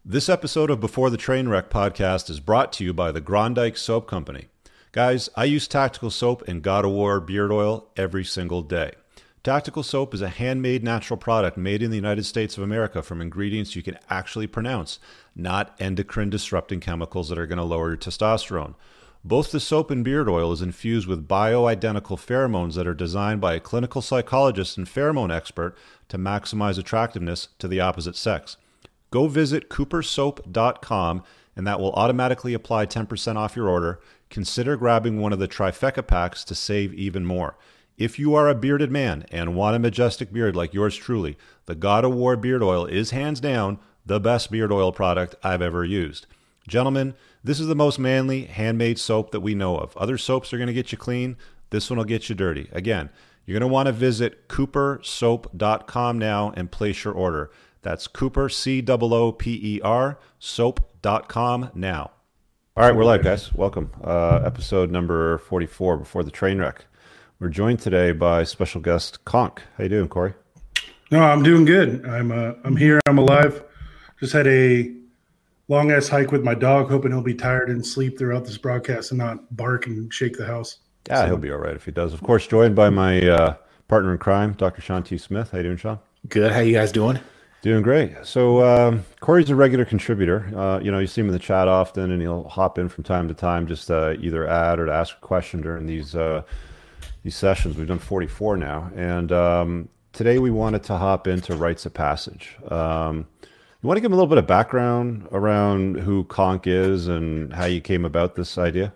This episode of Before the Trainwreck podcast is brought to you by the Grondike Soap Company. Guys, I use Tactical Soap and God of War beard oil every single day. Tactical Soap is a handmade natural product made in the United States of America from ingredients you can actually pronounce, not endocrine-disrupting chemicals that are going to lower your testosterone. Both the soap and beard oil is infused with bioidentical pheromones that are designed by a clinical psychologist and pheromone expert to maximize attractiveness to the opposite sex. Go visit coopersoap.com and that will automatically apply 10% off your order. Consider grabbing one of the trifecta packs to save even more. If you are a bearded man and want a majestic beard like yours truly, the God of War beard oil is hands down the best beard oil product I've ever used. Gentlemen, this is the most manly handmade soap that we know of. Other soaps are going to get you clean. This one will get you dirty. Again, you're going to want to visit coopersoap.com now and place your order. That's Cooper, C-O-O-P-E-R, soap.com now. All right, we're live, guys. Welcome. Episode number 44, Before the Trainwreck. We're joined today by special guest Conk. How you doing, Corey? No, I'm doing good. I'm here. I'm alive. Just had a long-ass hike with my dog, hoping he'll be tired and sleep throughout this broadcast and not bark and shake the house. Yeah, so he'll be all right if he does. Of course, joined by my partner in crime, Dr. Sean T. Smith. How you doing, Sean? Good. How you guys doing? Doing great. So Corey's a regular contributor. You see him in the chat often, and he'll hop in from time to time, just either add or to ask a question during these sessions. We've done 44 now, and today we wanted to hop into rites of passage. You want to give him a little bit of background around who Conk is and how you came about this idea?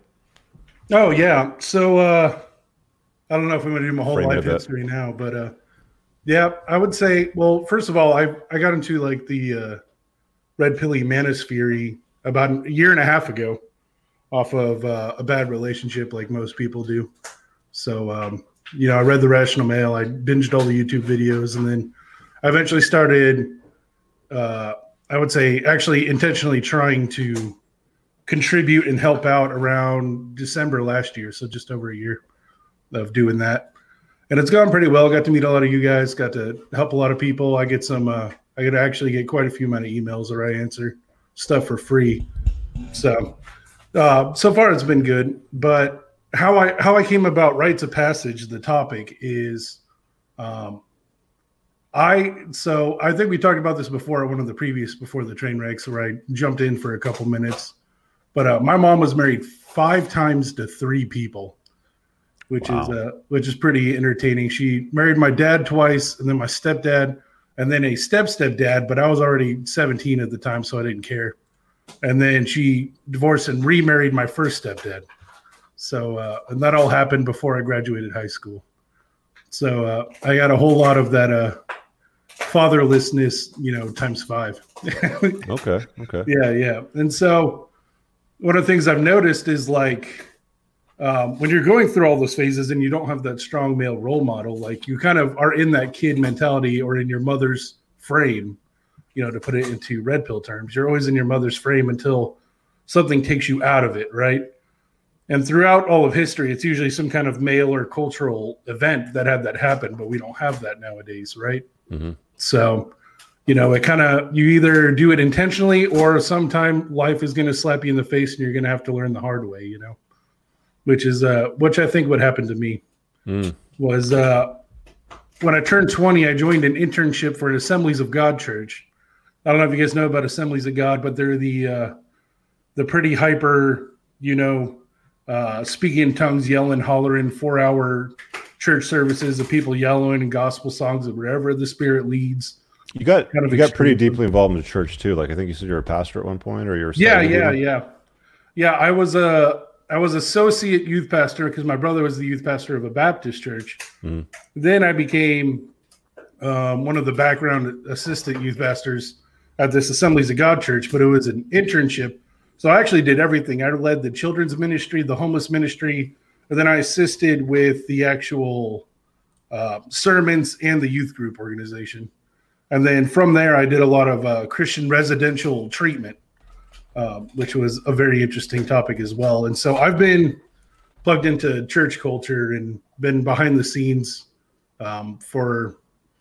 Oh yeah. So I don't know if I'm going to do my whole life history now, but. Yeah, I would say, well, first of all, I got into like the Red Pilly Manosphere about a year and a half ago off of a bad relationship like most people do. So, I read the Rational Mail. I binged all the YouTube videos, and then I eventually started, I would say, actually intentionally trying to contribute and help out around December last year. So just over a year of doing that. And it's gone pretty well. Got to meet a lot of you guys. Got to help a lot of people. I get some. I get to actually get quite a few amount of emails where I answer stuff for free. So, so far it's been good. But how I came about rites of passage, the topic is, I think we talked about this before at one of the previous Before the Trainwrecks where I jumped in for a couple minutes. But my mom was married 5 times to 3 people. Which is pretty entertaining. She married my dad twice, and then my stepdad, and then a stepdad. But I was already 17 at the time, so I didn't care. And then she divorced and remarried my first stepdad. So, and that all happened before I graduated high school. So I got a whole lot of that fatherlessness, times 5. Okay. Yeah. And so one of the things I've noticed is like. When you're going through all those phases and you don't have that strong male role model, like you kind of are in that kid mentality or in your mother's frame, to put it into red pill terms, you're always in your mother's frame until something takes you out of it. Right. And throughout all of history, it's usually some kind of male or cultural event that had that happen, but we don't have that nowadays. Right. Mm-hmm. So, it kind of, you either do it intentionally or sometime life is going to slap you in the face and you're going to have to learn the hard way, which I think what happened to me was when I turned 20, I joined an internship for an Assemblies of God church. I don't know if you guys know about Assemblies of God, but they're the pretty hyper, speaking in tongues, yelling, hollering, 4-hour church services of people yelling and gospel songs of wherever the Spirit leads. You got pretty deeply involved in the church too. Like I think you said you were a pastor at one point, or you're yeah. I was associate youth pastor because my brother was the youth pastor of a Baptist church. Mm. Then I became one of the background assistant youth pastors at this Assemblies of God church, but it was an internship. So I actually did everything. I led the children's ministry, the homeless ministry, and then I assisted with the actual sermons and the youth group organization. And then from there, I did a lot of Christian residential treatment. Which was a very interesting topic as well. And so I've been plugged into church culture and been behind the scenes for,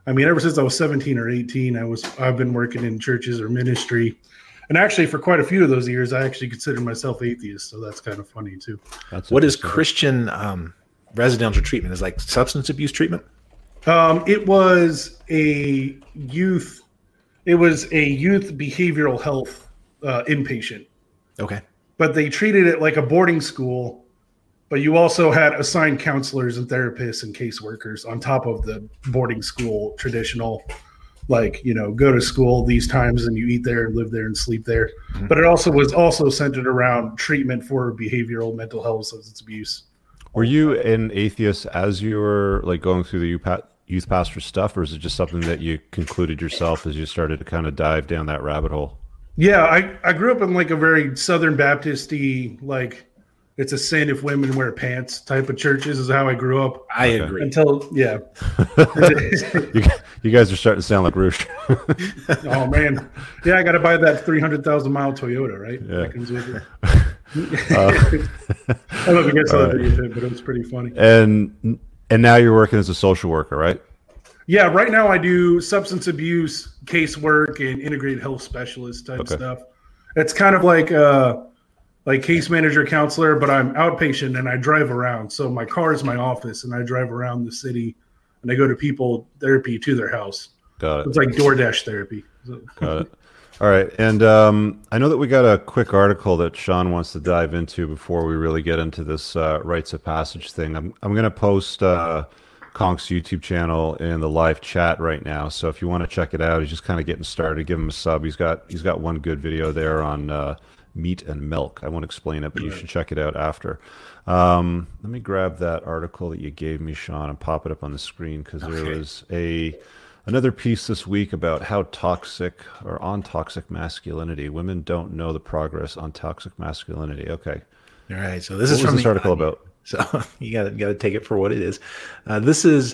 I mean, ever since I was 17 or 18, I've been working in churches or ministry. And actually, for quite a few of those years, I actually considered myself atheist. So that's kind of funny, too. What is Christian residential treatment? Is like substance abuse treatment? It was a youth behavioral health inpatient. Okay. But they treated it like a boarding school, but you also had assigned counselors and therapists and caseworkers on top of the boarding school traditional, like, go to school these times and you eat there and live there and sleep there. Mm-hmm. But it was also centered around treatment for behavioral mental health, substance abuse. Were you an atheist as you were like going through the youth pastor stuff, or is it just something that you concluded yourself as you started to kind of dive down that rabbit hole? Yeah, I grew up in like a very Southern Baptist-y, like it's a sin if women wear pants type of churches is how I grew up. I agree. Yeah. You guys are starting to sound like Roosh. Oh, man. Yeah, I got to buy that 300,000-mile Toyota, right? Yeah. That comes with it. I don't know if you guys saw the video, but it was pretty funny. And now you're working as a social worker, right? Yeah, right now I do substance abuse casework and integrated health specialist type stuff. It's kind of like case manager, counselor, but I'm outpatient and I drive around. So my car is my office and I drive around the city and I go to people therapy to their house. Got it. It's like DoorDash therapy. Got it. All right. And I know that we got a quick article that Sean wants to dive into before we really get into this rites of passage thing. I'm going to post Conk's YouTube channel in the live chat right now. So if you want to check it out, he's just kind of getting started. Give him a sub. He's got one good video there on meat and milk. I won't explain it, but you should check it out after. Let me grab that article that you gave me, Sean, and pop it up on the screen because there was another piece this week about how toxic or on toxic masculinity. Women don't know the progress on toxic masculinity. Okay. All right. So this is from this article about. So you got to take it for what it is. This is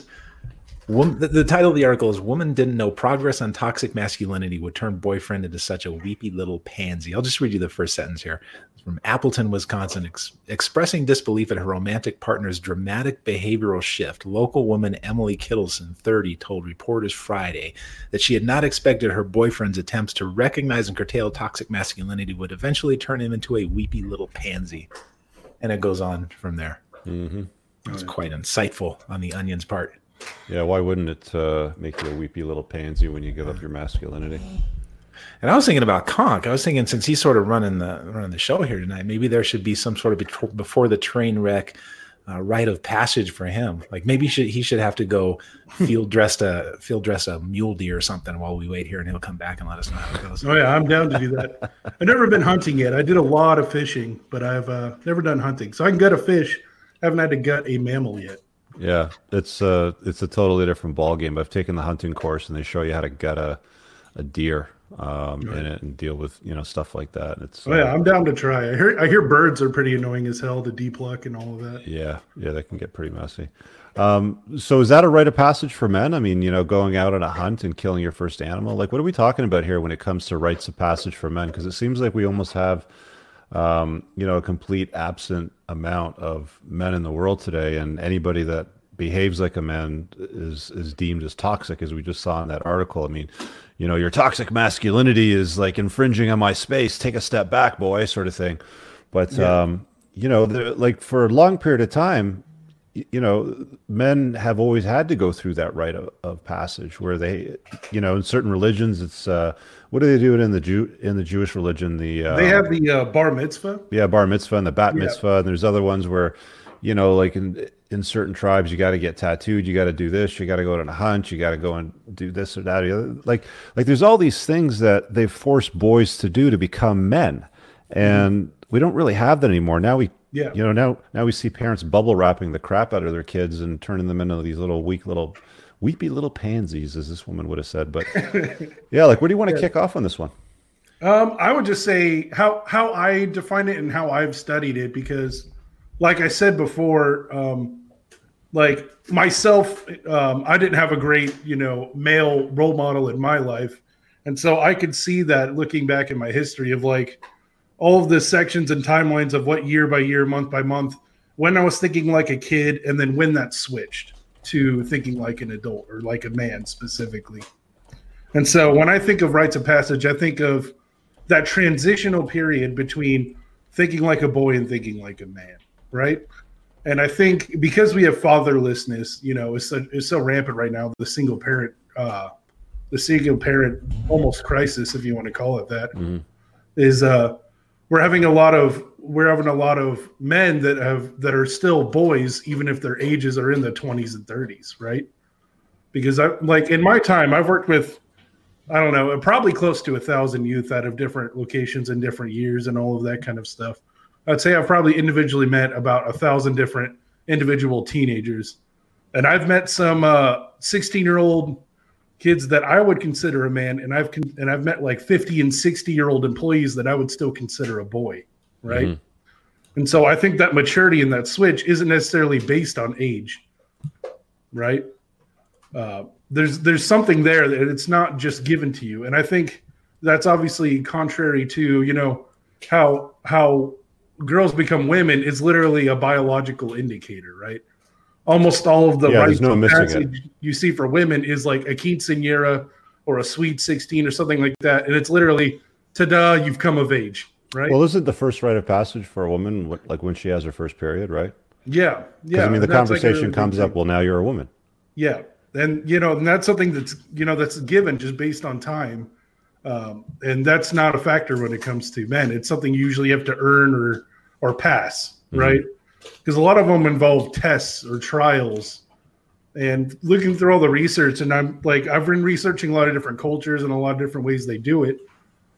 the title of the article is "Woman Didn't Know Progress on Toxic Masculinity Would Turn Boyfriend into Such a Weepy Little Pansy." I'll just read you the first sentence here. It's from Appleton, Wisconsin. Expressing disbelief at her romantic partner's dramatic behavioral shift, local woman Emily Kittleson, 30, told reporters Friday that she had not expected her boyfriend's attempts to recognize and curtail toxic masculinity would eventually turn him into a weepy little pansy. And it goes on from there. Mm-hmm. It's quite insightful on the Onion's part. Yeah, why wouldn't it make you a weepy little pansy when you give up your masculinity? And I was thinking about Conk. I was thinking since he's sort of running the show here tonight, maybe there should be some sort of before the train wreck rite of passage for him. Like maybe he should have to go field dress a mule deer or something while we wait here, and he'll come back and let us know how it goes. Oh yeah, I'm down to do that. I've never been hunting yet. I did a lot of fishing, but I've never done hunting. So I can gut a fish. I haven't had to gut a mammal yet. Yeah, it's a totally different ball game. I've taken the hunting course, and they show you how to gut a deer in it and deal with stuff like that. It's I'm down to try. I hear birds are pretty annoying as hell to depuluck and all of that. Yeah, that can get pretty messy. So is that a rite of passage for men? I mean, going out on a hunt and killing your first animal. Like, what are we talking about here when it comes to rites of passage for men? Because it seems like we almost have a complete absent amount of men in the world today, and anybody that behaves like a man is deemed as toxic, as we just saw in that article. I mean, your toxic masculinity is like infringing on my space. Take a step back, boy, sort of thing. But like for a long period of time, men have always had to go through that rite of passage where they, in certain religions, it's what do they do it in the Jewish religion? They have the bar mitzvah. Yeah, bar mitzvah and the bat mitzvah, and there's other ones where, like in certain tribes, you got to get tattooed, you got to do this, you got to go on a hunt, you got to go and do this or that. Or the other. Like there's all these things that they've forced boys to do to become men, and we don't really have that anymore. Now now we see parents bubble wrapping the crap out of their kids and turning them into these little weepy little pansies, as this woman would have said. But yeah, like, where do you want to kick off on this one? I would just say how I define it and how I've studied it, because like I said before, like myself, I didn't have a great, male role model in my life. And so I could see that looking back in my history of like all of the sections and timelines of what year by year, month by month, when I was thinking like a kid and then when that switched. to thinking like an adult or like a man specifically. And so when I think of rites of passage, I think of that transitional period between thinking like a boy and thinking like a man, right? And I think because we have fatherlessness, is so rampant right now, the single parent almost crisis, if you want to call it that, is we're having a lot of men that are still boys, even if their ages are in the 20s and 30s, right? Because in my time, I've worked with, I don't know, probably close to 1,000 youth out of different locations and different years and all of that kind of stuff. I'd say I've probably individually met about 1,000 different individual teenagers. And I've met some 16-year-old kids that I would consider a man, and I've met like 50 and 60-year-old employees that I would still consider a boy, right? Mm-hmm. And so I think that maturity and that switch isn't necessarily based on age, right? There's something there that it's not just given to you. And I think that's obviously contrary to, how girls become women is literally a biological indicator, right? Almost all of the rites of passage you see for women is like a quinceañera or a sweet 16 or something like that. And it's literally, ta-da, you've come of age, right? Well, isn't the first rite of passage for a woman like when she has her first period, right? Yeah. I mean, the conversation comes up, well, now you're a woman. Yeah. And, and that's something that's, that's given just based on time. And that's not a factor when it comes to men. It's something you usually have to earn or pass, right? Because a lot of them involve tests or trials. And looking through all the research, and I've been researching a lot of different cultures and a lot of different ways they do it.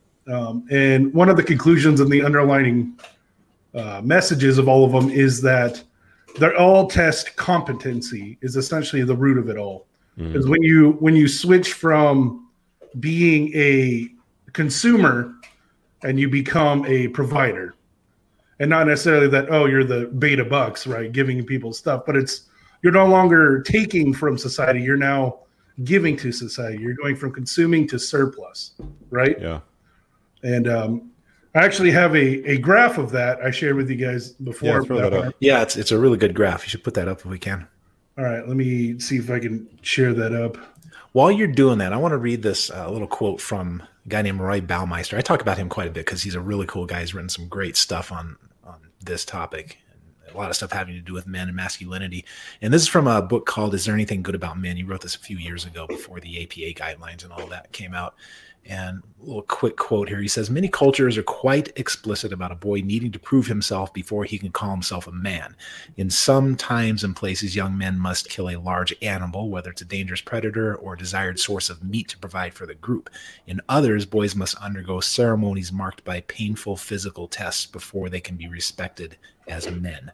And one of the conclusions and the underlining messages of all of them is that they're all test competency is essentially the root of it all. Because when you switch from being a consumer and you become a provider, and not necessarily that, you're the beta bucks, right? Giving people stuff, but you're no longer taking from society. You're now giving to society. You're going from consuming to surplus, right? Yeah. And I actually have a graph of that I shared with you guys before. Yeah, it's a really good graph. You should put that up if we can. All right, let me see if I can share that up. While you're doing that, I want to read this little quote from a guy named Roy Baumeister. I talk about him quite a bit because he's a really cool guy. He's written some great stuff on this topic. A lot of stuff having to do with men and masculinity. And this is from a book called Is There Anything Good About Men? He wrote this a few years ago before the APA guidelines and all that came out. And a little quick quote here. He says, many cultures are quite explicit about a boy needing to prove himself before he can call himself a man. In some times and places, young men must kill a large animal, whether it's a dangerous predator or a desired source of meat to provide for the group. In others, boys must undergo ceremonies marked by painful physical tests before they can be respected as men.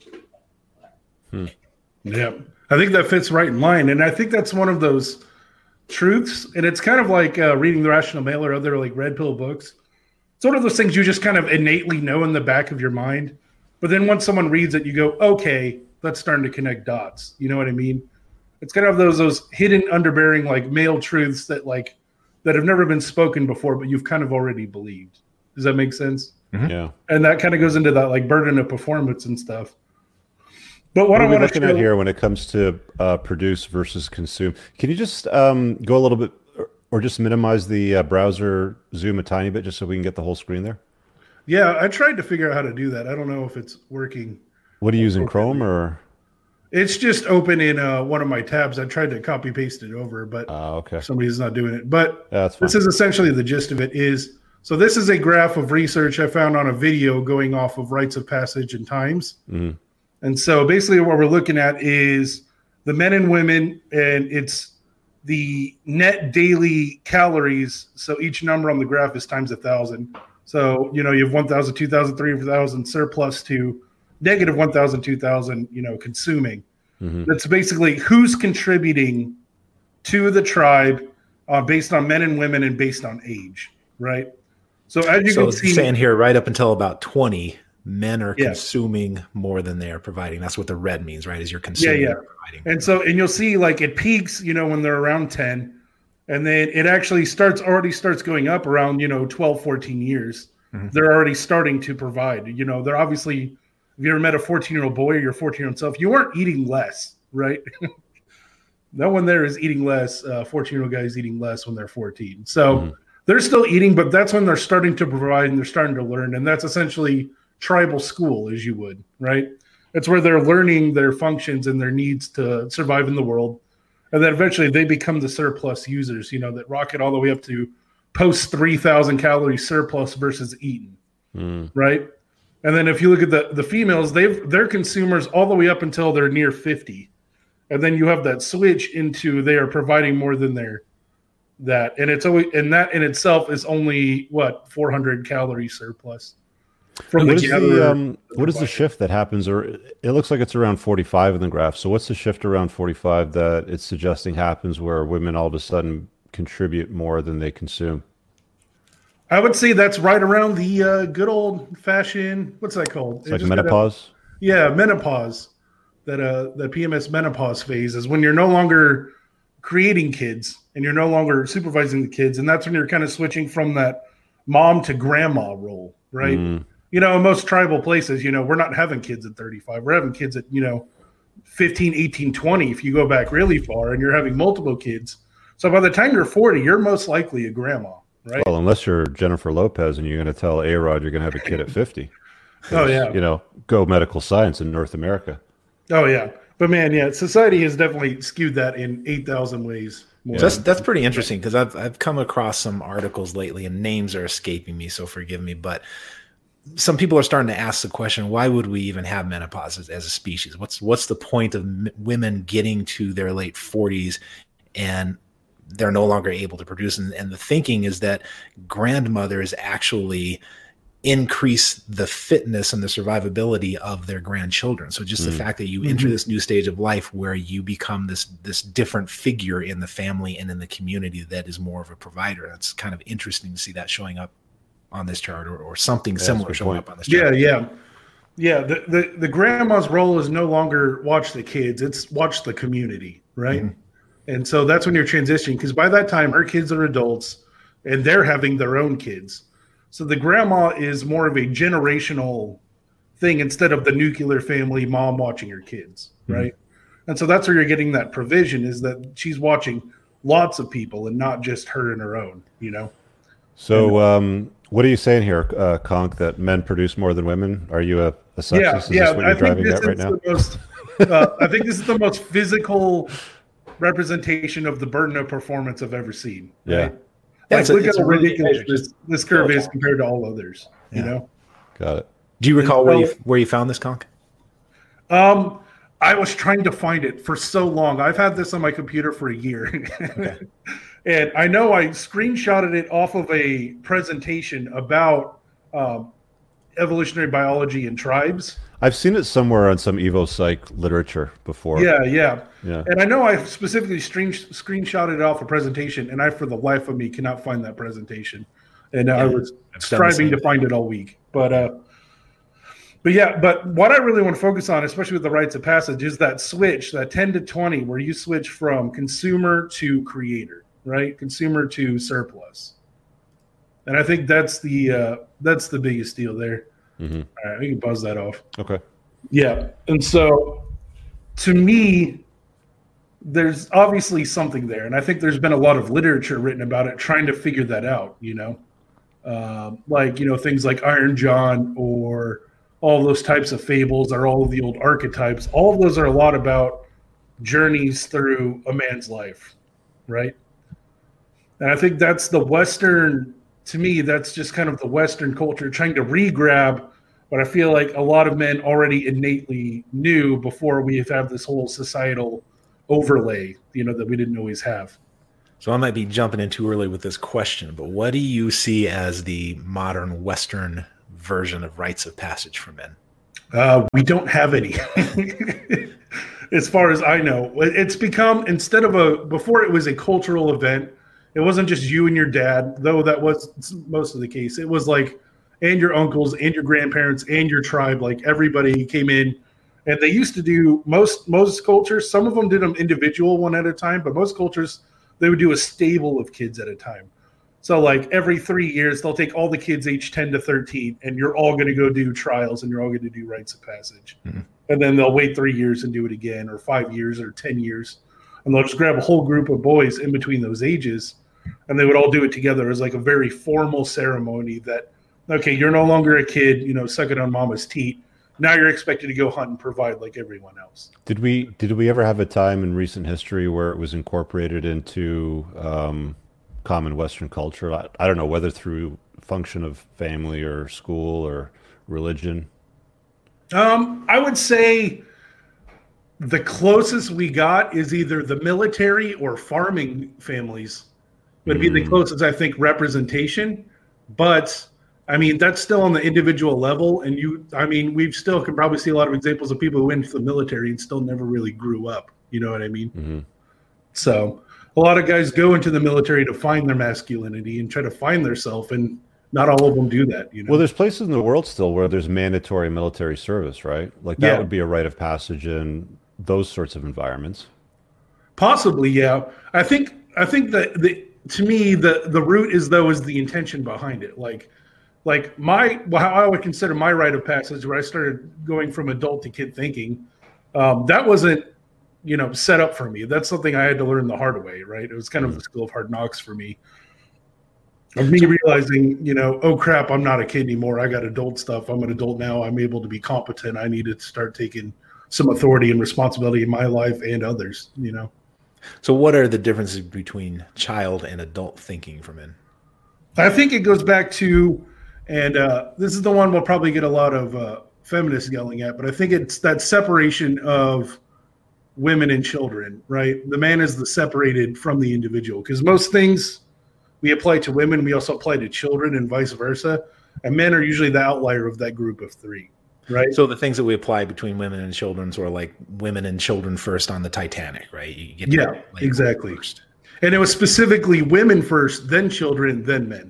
Yeah, I think that fits right in line. And I think that's one of those truths. And it's kind of like reading The Rational Male or other like red pill books. It's one of those things you just kind of innately know in the back of your mind. But then once someone reads it, you go, okay, that's starting to connect dots. You know what I mean? It's kind of those hidden underbearing like male truths that have never been spoken before, but you've kind of already believed. Does that make sense? Mm-hmm. Yeah. And that kind of goes into that like burden of performance and stuff. But what I want to looking at here when it comes to produce versus consume, can you just go a little bit or just minimize the browser zoom a tiny bit just so we can get the whole screen there? Yeah, I tried to figure out how to do that. I don't know if it's working. What are you using, Chrome or? It's just open in one of my tabs. I tried to copy paste it over, but okay. Somebody's not doing it. But that's fine. This is essentially the gist of it is, so this is a graph of research I found on a video going off of rites of passage and times. Mm-hmm. And so basically what we're looking at is the men and women, and it's the net daily calories. So each number on the graph is times 1,000. So, you have 1,000, 2,000, 3,000 surplus to negative 1,000, 2,000, consuming. Mm-hmm. That's basically who's contributing to the tribe based on men and women and based on age, right? So as you can see, saying here right up until about 20, men are consuming more than they are providing. That's what the red means, right? Is you're consuming and providing. And you'll see like it peaks, when they're around 10, and then it actually starts going up around, 12, 14 years. Mm-hmm. They're already starting to provide. They're obviously, if you ever met a 14-year-old boy or your 14-year-old self, you weren't eating less, right? No one there is eating less. 14-year-old guys eating less when they're 14. So they're still eating, but that's when they're starting to provide and they're starting to learn. And that's essentially tribal school, as you would, right? It's where they're learning their functions and their needs to survive in the world. And then eventually they become the surplus users, that rocket all the way up to post 3,000 calorie surplus versus eaten, right? And then if you look at the females, they're consumers all the way up until they're near 50. And then you have that switch into they are providing more than that. And it's always, and that in itself is only 400 calorie surplus. What is the shift that happens? Or it looks like it's around 45 in the graph. So what's the shift around 45 that it's suggesting happens where women all of a sudden contribute more than they consume? I would say that's right around the good old fashioned, what's that called? It's like menopause? Menopause. That PMS menopause phase is when you're no longer creating kids and you're no longer supervising the kids. And that's when you're kind of switching from that mom to grandma role, right? In most tribal places, we're not having kids at 35. We're having kids at, 15, 18, 20 if you go back really far, and you're having multiple kids. So by the time you're 40, you're most likely a grandma, right? Well, unless you're Jennifer Lopez and you're going to tell A-Rod you're going to have a kid at 50. Oh, yeah. Go medical science in North America. Oh, yeah. But, man, society has definitely skewed that in 8,000 ways. More. So that's pretty interesting because I've come across some articles lately, and names are escaping me, so forgive me, but some people are starting to ask the question, why would we even have menopause as a species? What's the point of women getting to their late 40s and they're no longer able to produce? And the thinking is that grandmothers actually increase the fitness and the survivability of their grandchildren. So just the fact that you enter this new stage of life where you become this different figure in the family and in the community that is more of a provider. That's kind of interesting to see that showing up on this chart or something similar showing up on this chart. Yeah. The grandma's role is no longer watch the kids, it's watch the community, right? And so that's when you're transitioning, because by that time her kids are adults and they're having their own kids. So the grandma is more of a generational thing instead of the nuclear family mom watching her kids, right? And so that's where you're getting that provision, is that she's watching lots of people and not just her and her own, So what are you saying here, Conk, that men produce more than women? Are you a sexist? Is this what you're driving at right now? I think this is the most physical representation of the burden of performance I've ever seen. Right? Look how ridiculous this curve is compared to all others. Got it. Do you recall where you found this, Conk? I was trying to find it for so long. I've had this on my computer for a year. Okay. And I know I screenshotted it off of a presentation about evolutionary biology and tribes. I've seen it somewhere on some EvoPsych literature before. Yeah. And I know I specifically screenshotted it off a presentation, and I, for the life of me, cannot find that presentation. And I was striving to find it all week. But what I really want to focus on, especially with the rites of passage, is that switch, that 10 to 20, where you switch from consumer to creator, right? Consumer to surplus. And I think that's the biggest deal there. All right, we can buzz that off. Okay. Yeah. And so to me, there's obviously something there. And I think there's been a lot of literature written about it, trying to figure that out, things like Iron John or all those types of fables, or all of the old archetypes. All of those are a lot about journeys through a man's life, right? And I think that's the Western, to me, that's just kind of the Western culture trying to re-grab what I feel like a lot of men already innately knew before we have this whole societal overlay, that we didn't always have. So I might be jumping in too early with this question, but what do you see as the modern Western version of rites of passage for men? We don't have any. As far as I know, it's become, before it was a cultural event. It wasn't just you and your dad, though that was most of the case. It was and your uncles and your grandparents and your tribe, everybody came in. And they used to do most cultures. Some of them did them individual one at a time, but most cultures, they would do a stable of kids at a time. So every 3 years, they'll take all the kids age 10 to 13, and you're all going to go do trials, and you're all going to do rites of passage. And then they'll wait 3 years and do it again, or 5 years or 10 years. and they'll just grab a whole group of boys in between those ages, and they would all do it together as like a very formal ceremony that, okay, you're no longer a kid, you know, sucking on mama's teat. Now you're expected to go hunt and provide like everyone else. Did we ever have a time in recent history where it was incorporated into common Western culture? I don't know, whether through function of family or school or religion. I would say the closest we got is either the military or farming families would be the closest, I think, representation. But I mean, that's still on the individual level. And we still can probably see a lot of examples of people who went into the military and still never really grew up. You know what I mean? Mm-hmm. So a lot of guys go into the military to find their masculinity and try to find their self, and not all of them do that. You know? Well, there's places in the world still where there's mandatory military service, right? Like that would be a rite of passage in those sorts of environments. Possibly, yeah. I think that to me the root is the intention behind it. How I would consider my rite of passage, where I started going from adult to kid thinking, that wasn't, you know, set up for me. That's something I had to learn the hard way, right? It was kind of the school of hard knocks for me. Of me realizing, you know, oh crap, I'm not a kid anymore. I got adult stuff. I'm an adult now. I'm able to be competent. I need to start taking some authority and responsibility in my life and others, you know. So what are the differences between child and adult thinking for men? I think it goes back to, and this is the one we'll probably get a lot of feminists yelling at, but I think it's that separation of women and children, right? The man is the separated from the individual, because most things we apply to women, we also apply to children and vice versa. And men are usually the outlier of that group of three, right? So the things that we apply between women and children are like women and children first on the Titanic, right? You get exactly. First. And it was specifically women first, then children, then men.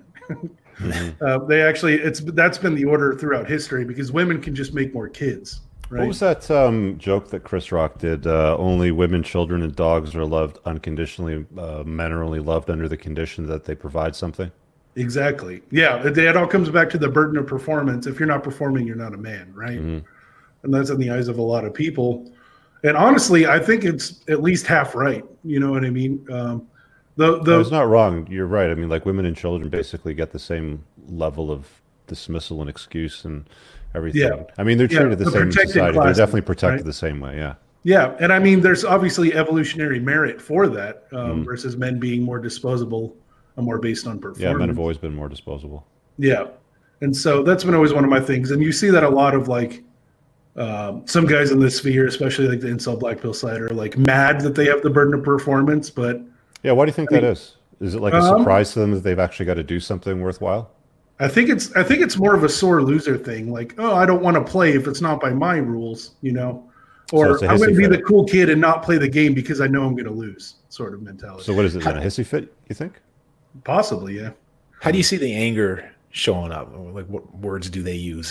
Mm-hmm. That's been the order throughout history, because women can just make more kids. Right? What was that joke that Chris Rock did? Only women, children, and dogs are loved unconditionally. Men are only loved under the condition that they provide something. Exactly. Yeah, it all comes back to the burden of performance. If you're not performing, you're not a man, right? Mm-hmm. And that's in the eyes of a lot of people. And honestly, I think it's at least half right. You know what I mean? No, it's not wrong. You're right. I mean, like, women and children basically get the same level of dismissal and excuse and everything. Yeah. I mean, they're treated the same in society. They're definitely protected the same way. Yeah. Yeah. And I mean, there's obviously evolutionary merit for that versus men being more disposable and more based on performance. Yeah. Men have always been more disposable. Yeah. And so that's been always one of my things. And you see that a lot of like some guys in this sphere, especially like the incel black pill side, are like mad that they have the burden of performance. But yeah, why do you think that is? Is it like a surprise to them that they've actually got to do something worthwhile? I think it's more of a sore loser thing. Like, oh, I don't want to play if it's not by my rules, you know, or I'm going to be the cool kid and not play the game because I know I'm going to lose, sort of mentality. So what is it? A hissy fit, you think? Possibly, yeah. How do you see the anger showing up? Like, what words do they use?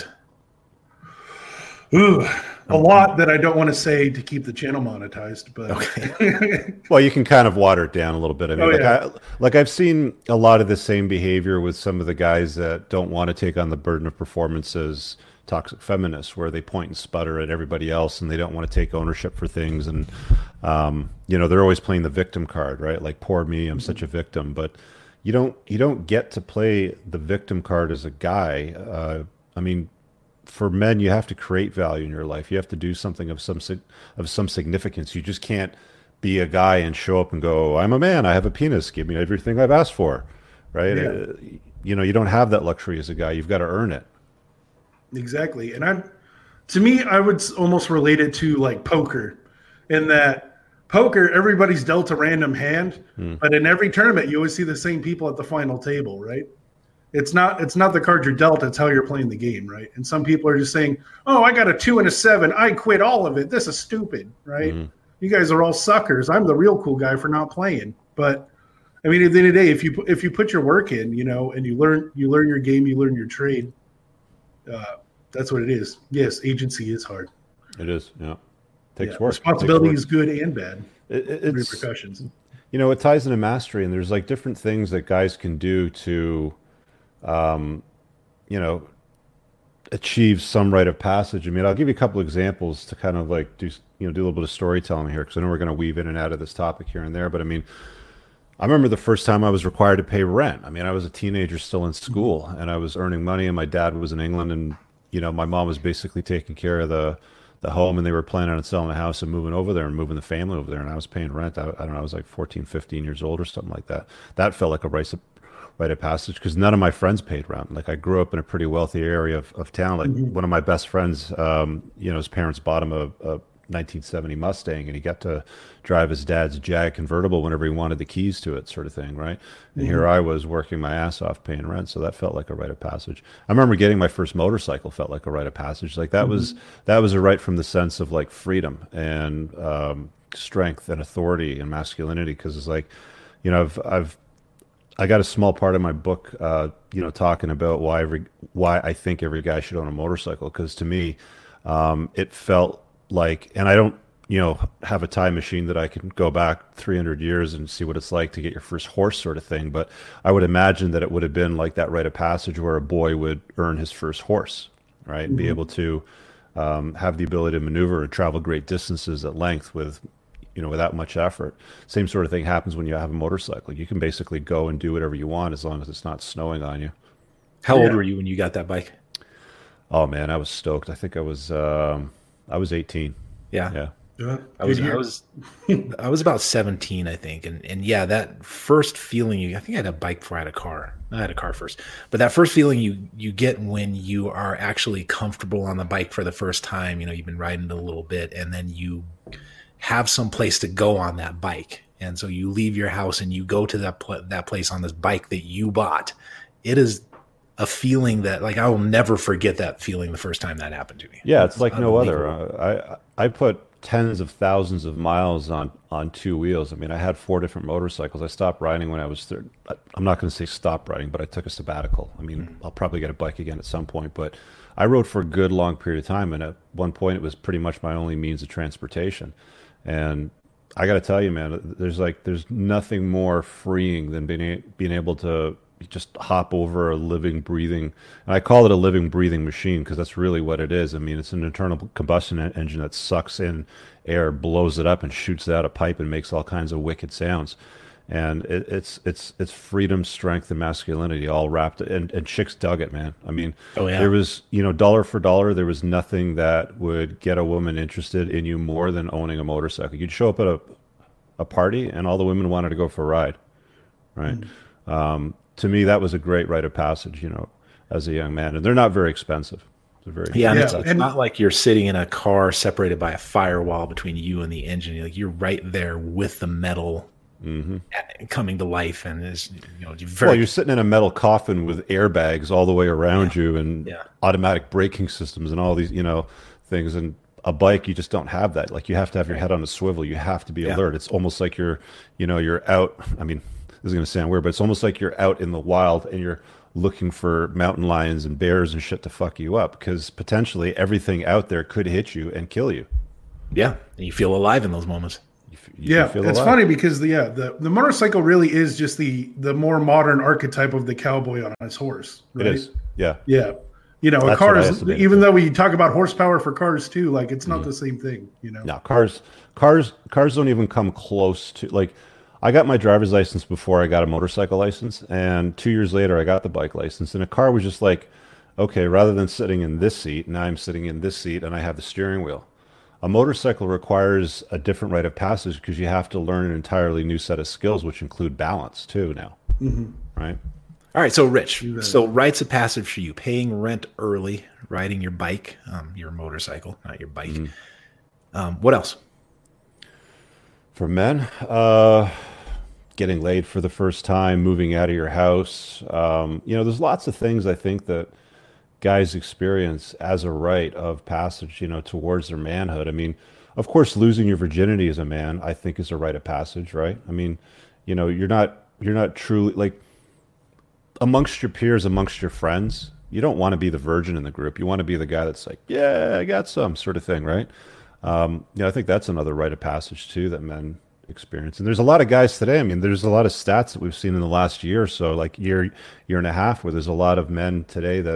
Ooh, a lot that I don't want to say to keep the channel monetized, but okay. Well, you can kind of water it down a little bit. I mean, I've seen a lot of the same behavior with some of the guys that don't want to take on the burden of performance as toxic feminists, where they point and sputter at everybody else and they don't want to take ownership for things. And, you know, they're always playing the victim card, right? Like, poor me, I'm such a victim. But you don't get to play the victim card as a guy. I mean, for men, you have to create value in your life. You have to do something of some significance. You just can't be a guy and show up and go, I'm a man, I have a penis, give me everything I've asked for, right? Yeah. You know, you don't have that luxury as a guy. You've got to earn it. Exactly. And to me, I would almost relate it to like poker, in that poker, everybody's dealt a random hand, but in every tournament, you always see the same people at the final table, right? It's not the card you're dealt, it's how you're playing the game, right? And some people are just saying, oh, I got a 2 and a 7. I quit all of it. This is stupid, right? Mm-hmm. You guys are all suckers. I'm the real cool guy for not playing. But I mean, at the end of the day, if you put your work in, you know, and you learn your game, you learn your trade, that's what it is. Yes, agency is hard. It is, yeah. Takes work. Responsibility is good and bad. It's repercussions. You know, it ties into mastery, and there's like different things that guys can do to, you know, achieve some rite of passage. I mean, I'll give you a couple examples to kind of like do a little bit of storytelling here, because I know we're going to weave in and out of this topic here and there. But I mean, I remember the first time I was required to pay rent. I mean, I was a teenager still in school, and I was earning money, and my dad was in England, and my mom was basically taking care of the home, and they were planning on selling the house and moving over there and moving the family over there, and I was paying rent. I don't know, I was like 14, 15 years old or something like that. That felt like a rite of passage, because none of my friends paid rent. Like, I grew up in a pretty wealthy area of town. Like, one of my best friends, his parents bought him a 1970 Mustang, and he got to drive his dad's Jag convertible whenever he wanted the keys to it, sort of thing, right? And here I was working my ass off paying rent, so that felt like a rite of passage. I remember getting my first motorcycle, felt like a rite of passage. Like, that was a rite from the sense of like freedom and strength and authority and masculinity, because it's like, I got a small part of my book, talking about why I think every guy should own a motorcycle, because to me, it felt like, and I don't, have a time machine that I can go back 300 years and see what it's like to get your first horse, sort of thing. But I would imagine that it would have been like that rite of passage where a boy would earn his first horse, right? And be able to have the ability to maneuver and travel great distances at length without much effort. Same sort of thing happens when you have a motorcycle. You can basically go and do whatever you want as long as it's not snowing on you. How old were you when you got that bike? Oh man, I was stoked. I think I was 18. Yeah. I was about 17, I think. And yeah, that first feeling, I think I had a bike before I had a car. I had a car first. But that first feeling you get when you are actually comfortable on the bike for the first time, you've been riding it a little bit, and then you have some place to go on that bike. And so you leave your house and you go to that place on this bike that you bought. It is a feeling that, like, I will never forget that feeling the first time that happened to me. Yeah, it's like no other. I put tens of thousands of miles on two wheels. I mean, I had 4 different motorcycles. I stopped riding when I was 30. I'm not going to say stop riding, but I took a sabbatical. I mean, I'll probably get a bike again at some point, but I rode for a good long period of time, and at one point it was pretty much my only means of transportation. And I got to tell you, man, there's nothing more freeing than being able to just hop over a living, breathing, and I call it a living, breathing machine, because that's really what it is. I mean, it's an internal combustion engine that sucks in air, blows it up, and shoots out a pipe and makes all kinds of wicked sounds. And it's freedom, strength, and masculinity all wrapped. And chicks dug it, man. I mean, there was, dollar for dollar, there was nothing that would get a woman interested in you more than owning a motorcycle. You'd show up at a party, and all the women wanted to go for a ride, right? To me, that was a great rite of passage, as a young man. And they're not very expensive. They're very expensive. It's not like you're sitting in a car separated by a firewall between you and the engine. You're right there with the metal coming to life, and you're sitting in a metal coffin with airbags all the way around you, and automatic braking systems, and all these things. And a bike, you just don't have that. Like, you have to have your head on a swivel. You have to be alert. It's almost like you're out. I mean, this is going to sound weird, but it's almost like you're out in the wild and you're looking for mountain lions and bears and shit to fuck you up, because potentially everything out there could hit you and kill you. Yeah, and you feel alive in those moments. You feel alive. Funny because the motorcycle really is just the more modern archetype of the cowboy on his horse. Right? It is. Yeah. Yeah. A car is, even though we talk about horsepower for cars too, like, it's not the same thing. No, cars don't even come close to, like, I got my driver's license before I got a motorcycle license, and 2 years later I got the bike license, and a car was just like, okay, rather than sitting in this seat, now I'm sitting in this seat and I have the steering wheel. A motorcycle requires a different rite of passage, because you have to learn an entirely new set of skills, which include balance too now. Right? All right, so Rich, so rites of passage for you: paying rent early, riding your bike, your motorcycle, not your bike. What else? For men, getting laid for the first time, moving out of your house. There's lots of things I think that guys experience as a rite of passage, towards their manhood. I mean, of course, losing your virginity as a man, I think, is a rite of passage, right? I mean, you're not truly, like, amongst your peers, amongst your friends, you don't want to be the virgin in the group. You want to be the guy that's like, yeah, I got some, sort of thing, right? I think that's another rite of passage too that men experience. And there's a lot of guys today. I mean, there's a lot of stats that we've seen in the last year or so, like year and a half, where there's a lot of men today that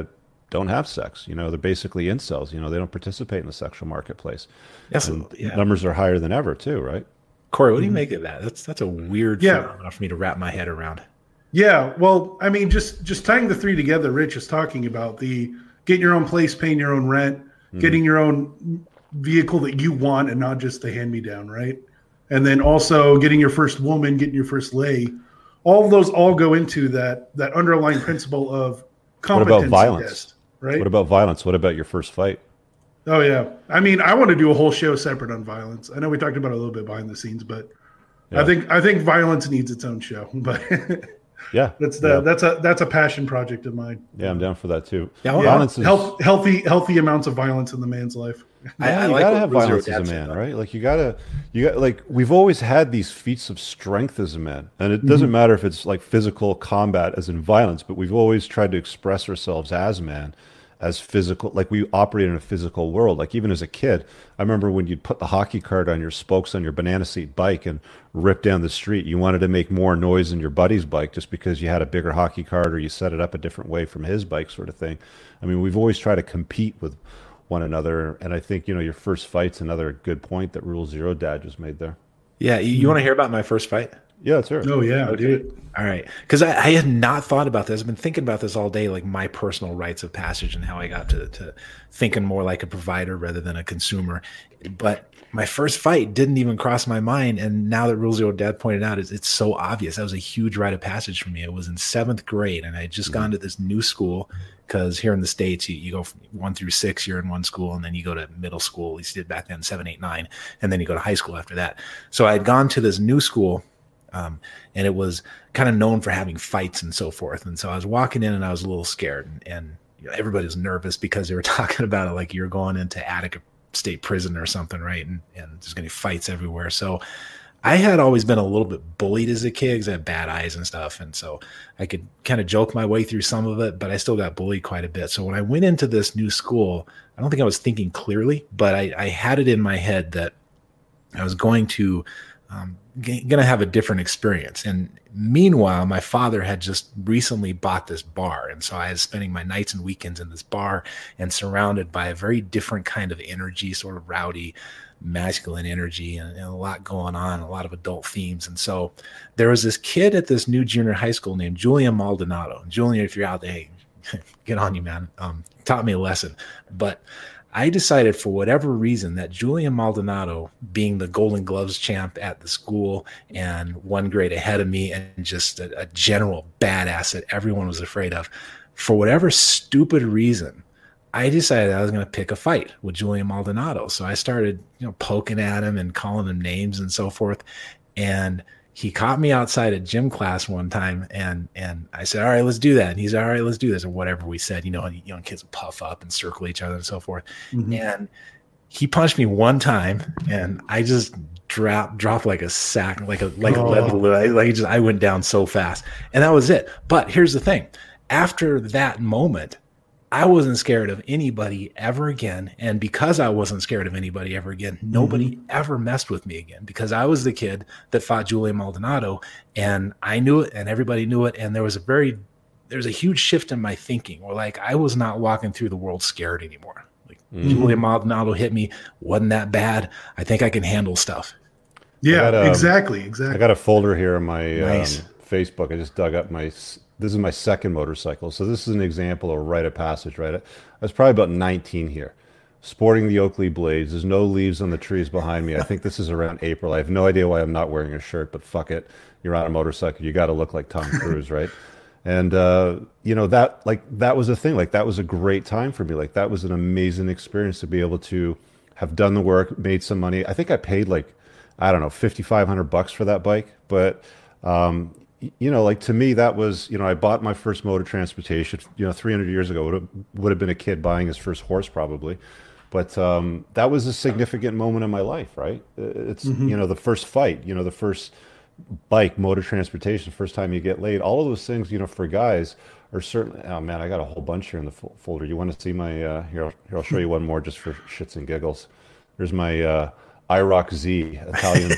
don't have sex. You know, they're basically incels. You know, they don't participate in the sexual marketplace. Yes, numbers are higher than ever too, right? Corey, what do you make of that? That's a weird phenomenon for me to wrap my head around. Yeah, well, I mean, just tying the three together, Rich is talking about the getting your own place, paying your own rent, getting your own vehicle that you want and not just the hand-me-down, right? And then also getting your first woman, getting your first lay. All of those all go into that underlying principle of competency. What about violence? Test, right? What about violence? What about your first fight? Oh, yeah. I mean, I want to do a whole show separate on violence. I know we talked about it a little bit behind the scenes, but I think violence needs its own show. But yeah, that's a passion project of mine. Yeah, I'm down for that too. Yeah, violence is healthy amounts of violence in the man's life. Yeah, you gotta have violence as a man, right? Like you got like we've always had these feats of strength as a man, and it doesn't matter if it's like physical combat as in violence, but we've always tried to express ourselves as man, as physical, like we operate in a physical world. Like even as a kid, I remember when you'd put the hockey card on your spokes on your banana seat bike and rip down the street, you wanted to make more noise than your buddy's bike just because you had a bigger hockey card or you set it up a different way from his bike, sort of thing. I mean, we've always tried to compete with one another. And I think, your first fight's another good point that Rule Zero Dad just made there. Yeah. You want to hear about my first fight? Yeah, that's right. Oh, yeah, dude. All right. Because I had not thought about this. I've been thinking about this all day, like my personal rites of passage and how I got to thinking more like a provider rather than a consumer. But my first fight didn't even cross my mind. And now that Rule Zero Dad pointed out, it's so obvious. That was a huge rite of passage for me. It was in 7th grade, and I had just gone to this new school because here in the States, you go from 1 through 6, you're in one school, and then you go to middle school. At least you did back then, 7, 8, 9, and then you go to high school after that. So I had gone to this new school. And it was kind of known for having fights and so forth. And so I was walking in and I was a little scared, and everybody was nervous because they were talking about it like you're going into Attica State Prison or something, right? And there's going to be fights everywhere. So I had always been a little bit bullied as a kid because I had bad eyes and stuff. And so I could kind of joke my way through some of it, but I still got bullied quite a bit. So when I went into this new school, I don't think I was thinking clearly, but I had it in my head that I was going to have a different experience. And meanwhile, my father had just recently bought this bar. And so I was spending my nights and weekends in this bar and surrounded by a very different kind of energy, sort of rowdy, masculine energy, and a lot going on, a lot of adult themes. And so there was this kid at this new junior high school named Julian Maldonado. And Julian, if you're out there, hey, get on you, man. Taught me a lesson. But I decided for whatever reason that Julian Maldonado, being the Golden Gloves champ at the school and 1 grade ahead of me and just a general badass that everyone was afraid of, for whatever stupid reason, I decided I was going to pick a fight with Julian Maldonado. So I started, poking at him and calling him names and so forth. And he caught me outside of gym class one time, and I said, all right, let's do that. And he's all right, let's do this, or whatever we said. Young kids puff up and circle each other and so forth. Mm-hmm. And he punched me one time, and I just dropped like a sack, like a lead balloon. I went down so fast, and that was it. But here's the thing: after that moment, I wasn't scared of anybody ever again. And because I wasn't scared of anybody ever again, nobody ever messed with me again, because I was the kid that fought Julian Maldonado, and I knew it and everybody knew it. And there was a huge shift in my thinking where like I was not walking through the world scared anymore. Like Julian Maldonado hit me. Wasn't that bad. I think I can handle stuff. Yeah, exactly. I got a folder here on my Facebook. I just dug up this is my second motorcycle. So this is an example of a rite of passage, right? I was probably about 19 here, sporting the Oakley Blades. There's no leaves on the trees behind me. I think this is around April. I have no idea why I'm not wearing a shirt, but fuck it. You're on a motorcycle. You got to look like Tom Cruise, right? And, that was a thing. Like, that was a great time for me. Like, that was an amazing experience to be able to have done the work, made some money. I think I paid $5,500 for that bike, but, to me, that was, I bought my first motor transportation, 300 years ago, would have been a kid buying his first horse probably. But that was a significant moment in my life, right? It's, the first fight, the first bike, motor transportation, first time you get laid, all of those things, for guys are certainly, oh man, I got a whole bunch here in the folder. You want to see my, here, I'll show you one more just for shits and giggles. There's my IROC Z Italian,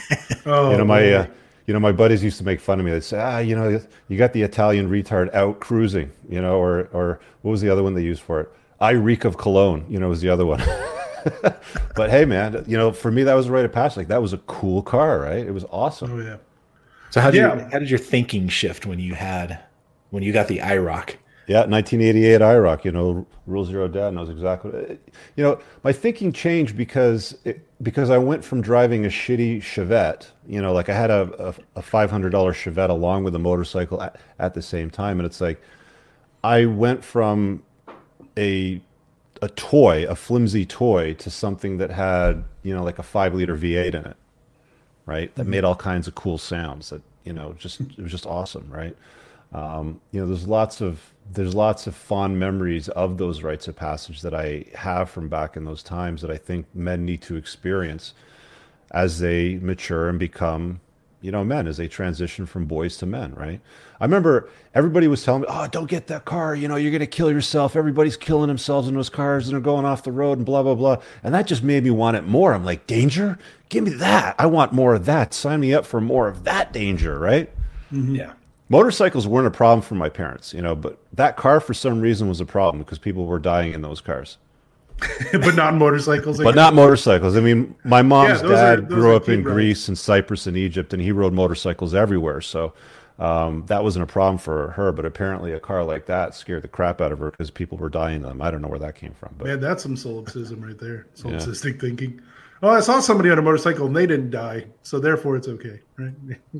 my buddies used to make fun of me. They'd say, you got the Italian retard out cruising, or what was the other one they used for it? I reek of cologne, was the other one. But hey, man, for me, that was a rite of passage. Like, that was a cool car, right? It was awesome. Oh, yeah. So how did your thinking shift when you got the IROC? Yeah, 1988 IROC, Rule Zero Dad knows exactly. My thinking changed because I went from driving a shitty Chevette, like I had a $500 Chevette along with a motorcycle at the same time. And it's like, I went from a flimsy toy to something that had, like a 5-liter V8 in it, right? That made all kinds of cool sounds that, it was just awesome, right? There's lots of fond memories of those rites of passage that I have from back in those times that I think men need to experience as they mature and become, men, as they transition from boys to men, right? I remember everybody was telling me, oh, don't get that car. You're going to kill yourself. Everybody's killing themselves in those cars and they're going off the road and blah, blah, blah. And that just made me want it more. I'm like, danger? Give me that. I want more of that. Sign me up for more of that danger, right? Mm-hmm. Yeah. Motorcycles weren't a problem for my parents, but that car for some reason was a problem because people were dying in those cars. But not motorcycles. But not motorcycles. I mean, my mom's dad grew up in rides. Greece and Cyprus and Egypt, and he rode motorcycles everywhere. So that wasn't a problem for her. But apparently a car like that scared the crap out of her because people were dying in them. I don't know where that came from. But man, that's some solipsism right there. Solipsistic thinking. Oh, I saw somebody on a motorcycle and they didn't die, so therefore it's okay, right?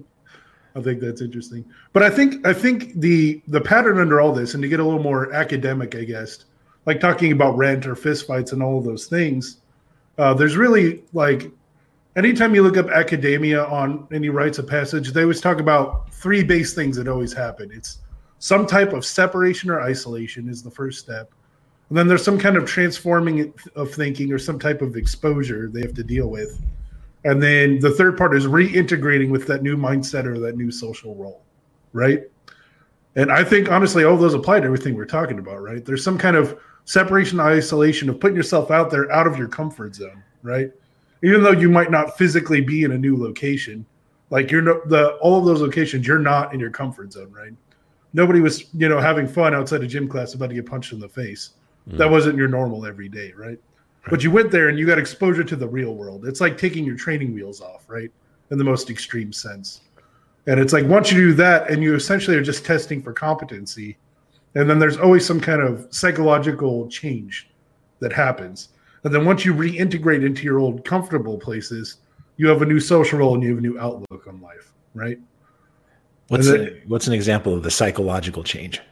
I think that's interesting. But I think the pattern under all this, and to get a little more academic, I guess, like talking about rent or fistfights and all of those things, there's really, like, anytime you look up academia on any rites of passage, they always talk about 3 base things that always happen. It's some type of separation or isolation is the first step. And then there's some kind of transforming of thinking or some type of exposure they have to deal with. And then the third part is reintegrating with that new mindset or that new social role, right? And I think, honestly, all those apply to everything we're talking about, right? There's some kind of separation, isolation of putting yourself out there, out of your comfort zone, right? Even though you might not physically be in a new location, like all of those locations, you're not in your comfort zone, right? Nobody was, having fun outside of gym class about to get punched in the face. That wasn't your normal every day, right? But you went there and you got exposure to the real world. It's like taking your training wheels off, right? In the most extreme sense. And it's like, once you do that and you essentially are just testing for competency, and then there's always some kind of psychological change that happens. And then once you reintegrate into your old comfortable places, you have a new social role and you have a new outlook on life, right? What's an example of the psychological change?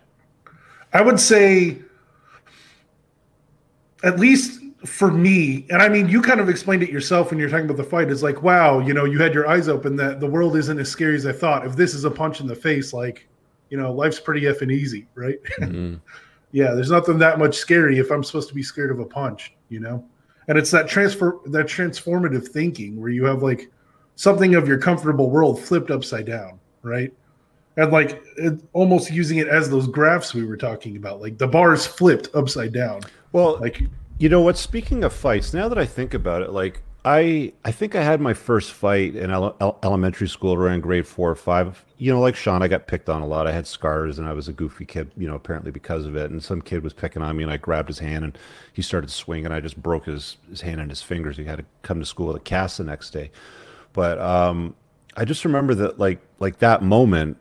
I would say, at least for me, and I mean, you kind of explained it yourself when you're talking about the fight. It's like, wow, you had your eyes open that the world isn't as scary as I thought. If this is a punch in the face, like, life's pretty effing easy, right? Mm-hmm. Yeah, there's nothing that much scary if I'm supposed to be scared of a punch, And it's that transformative thinking where you have like something of your comfortable world flipped upside down, right? And like almost using it as those graphs we were talking about, like the bars flipped upside down. Well, like, what? Speaking of fights, now that I think about it, like I think I had my first fight in elementary school around grade 4 or 5. Like Sean, I got picked on a lot. I had scars and I was a goofy kid, apparently because of it. And some kid was picking on me and I grabbed his hand and he started swinging and I just broke his hand and his fingers. He had to come to school with a cast the next day. But I just remember that like that moment,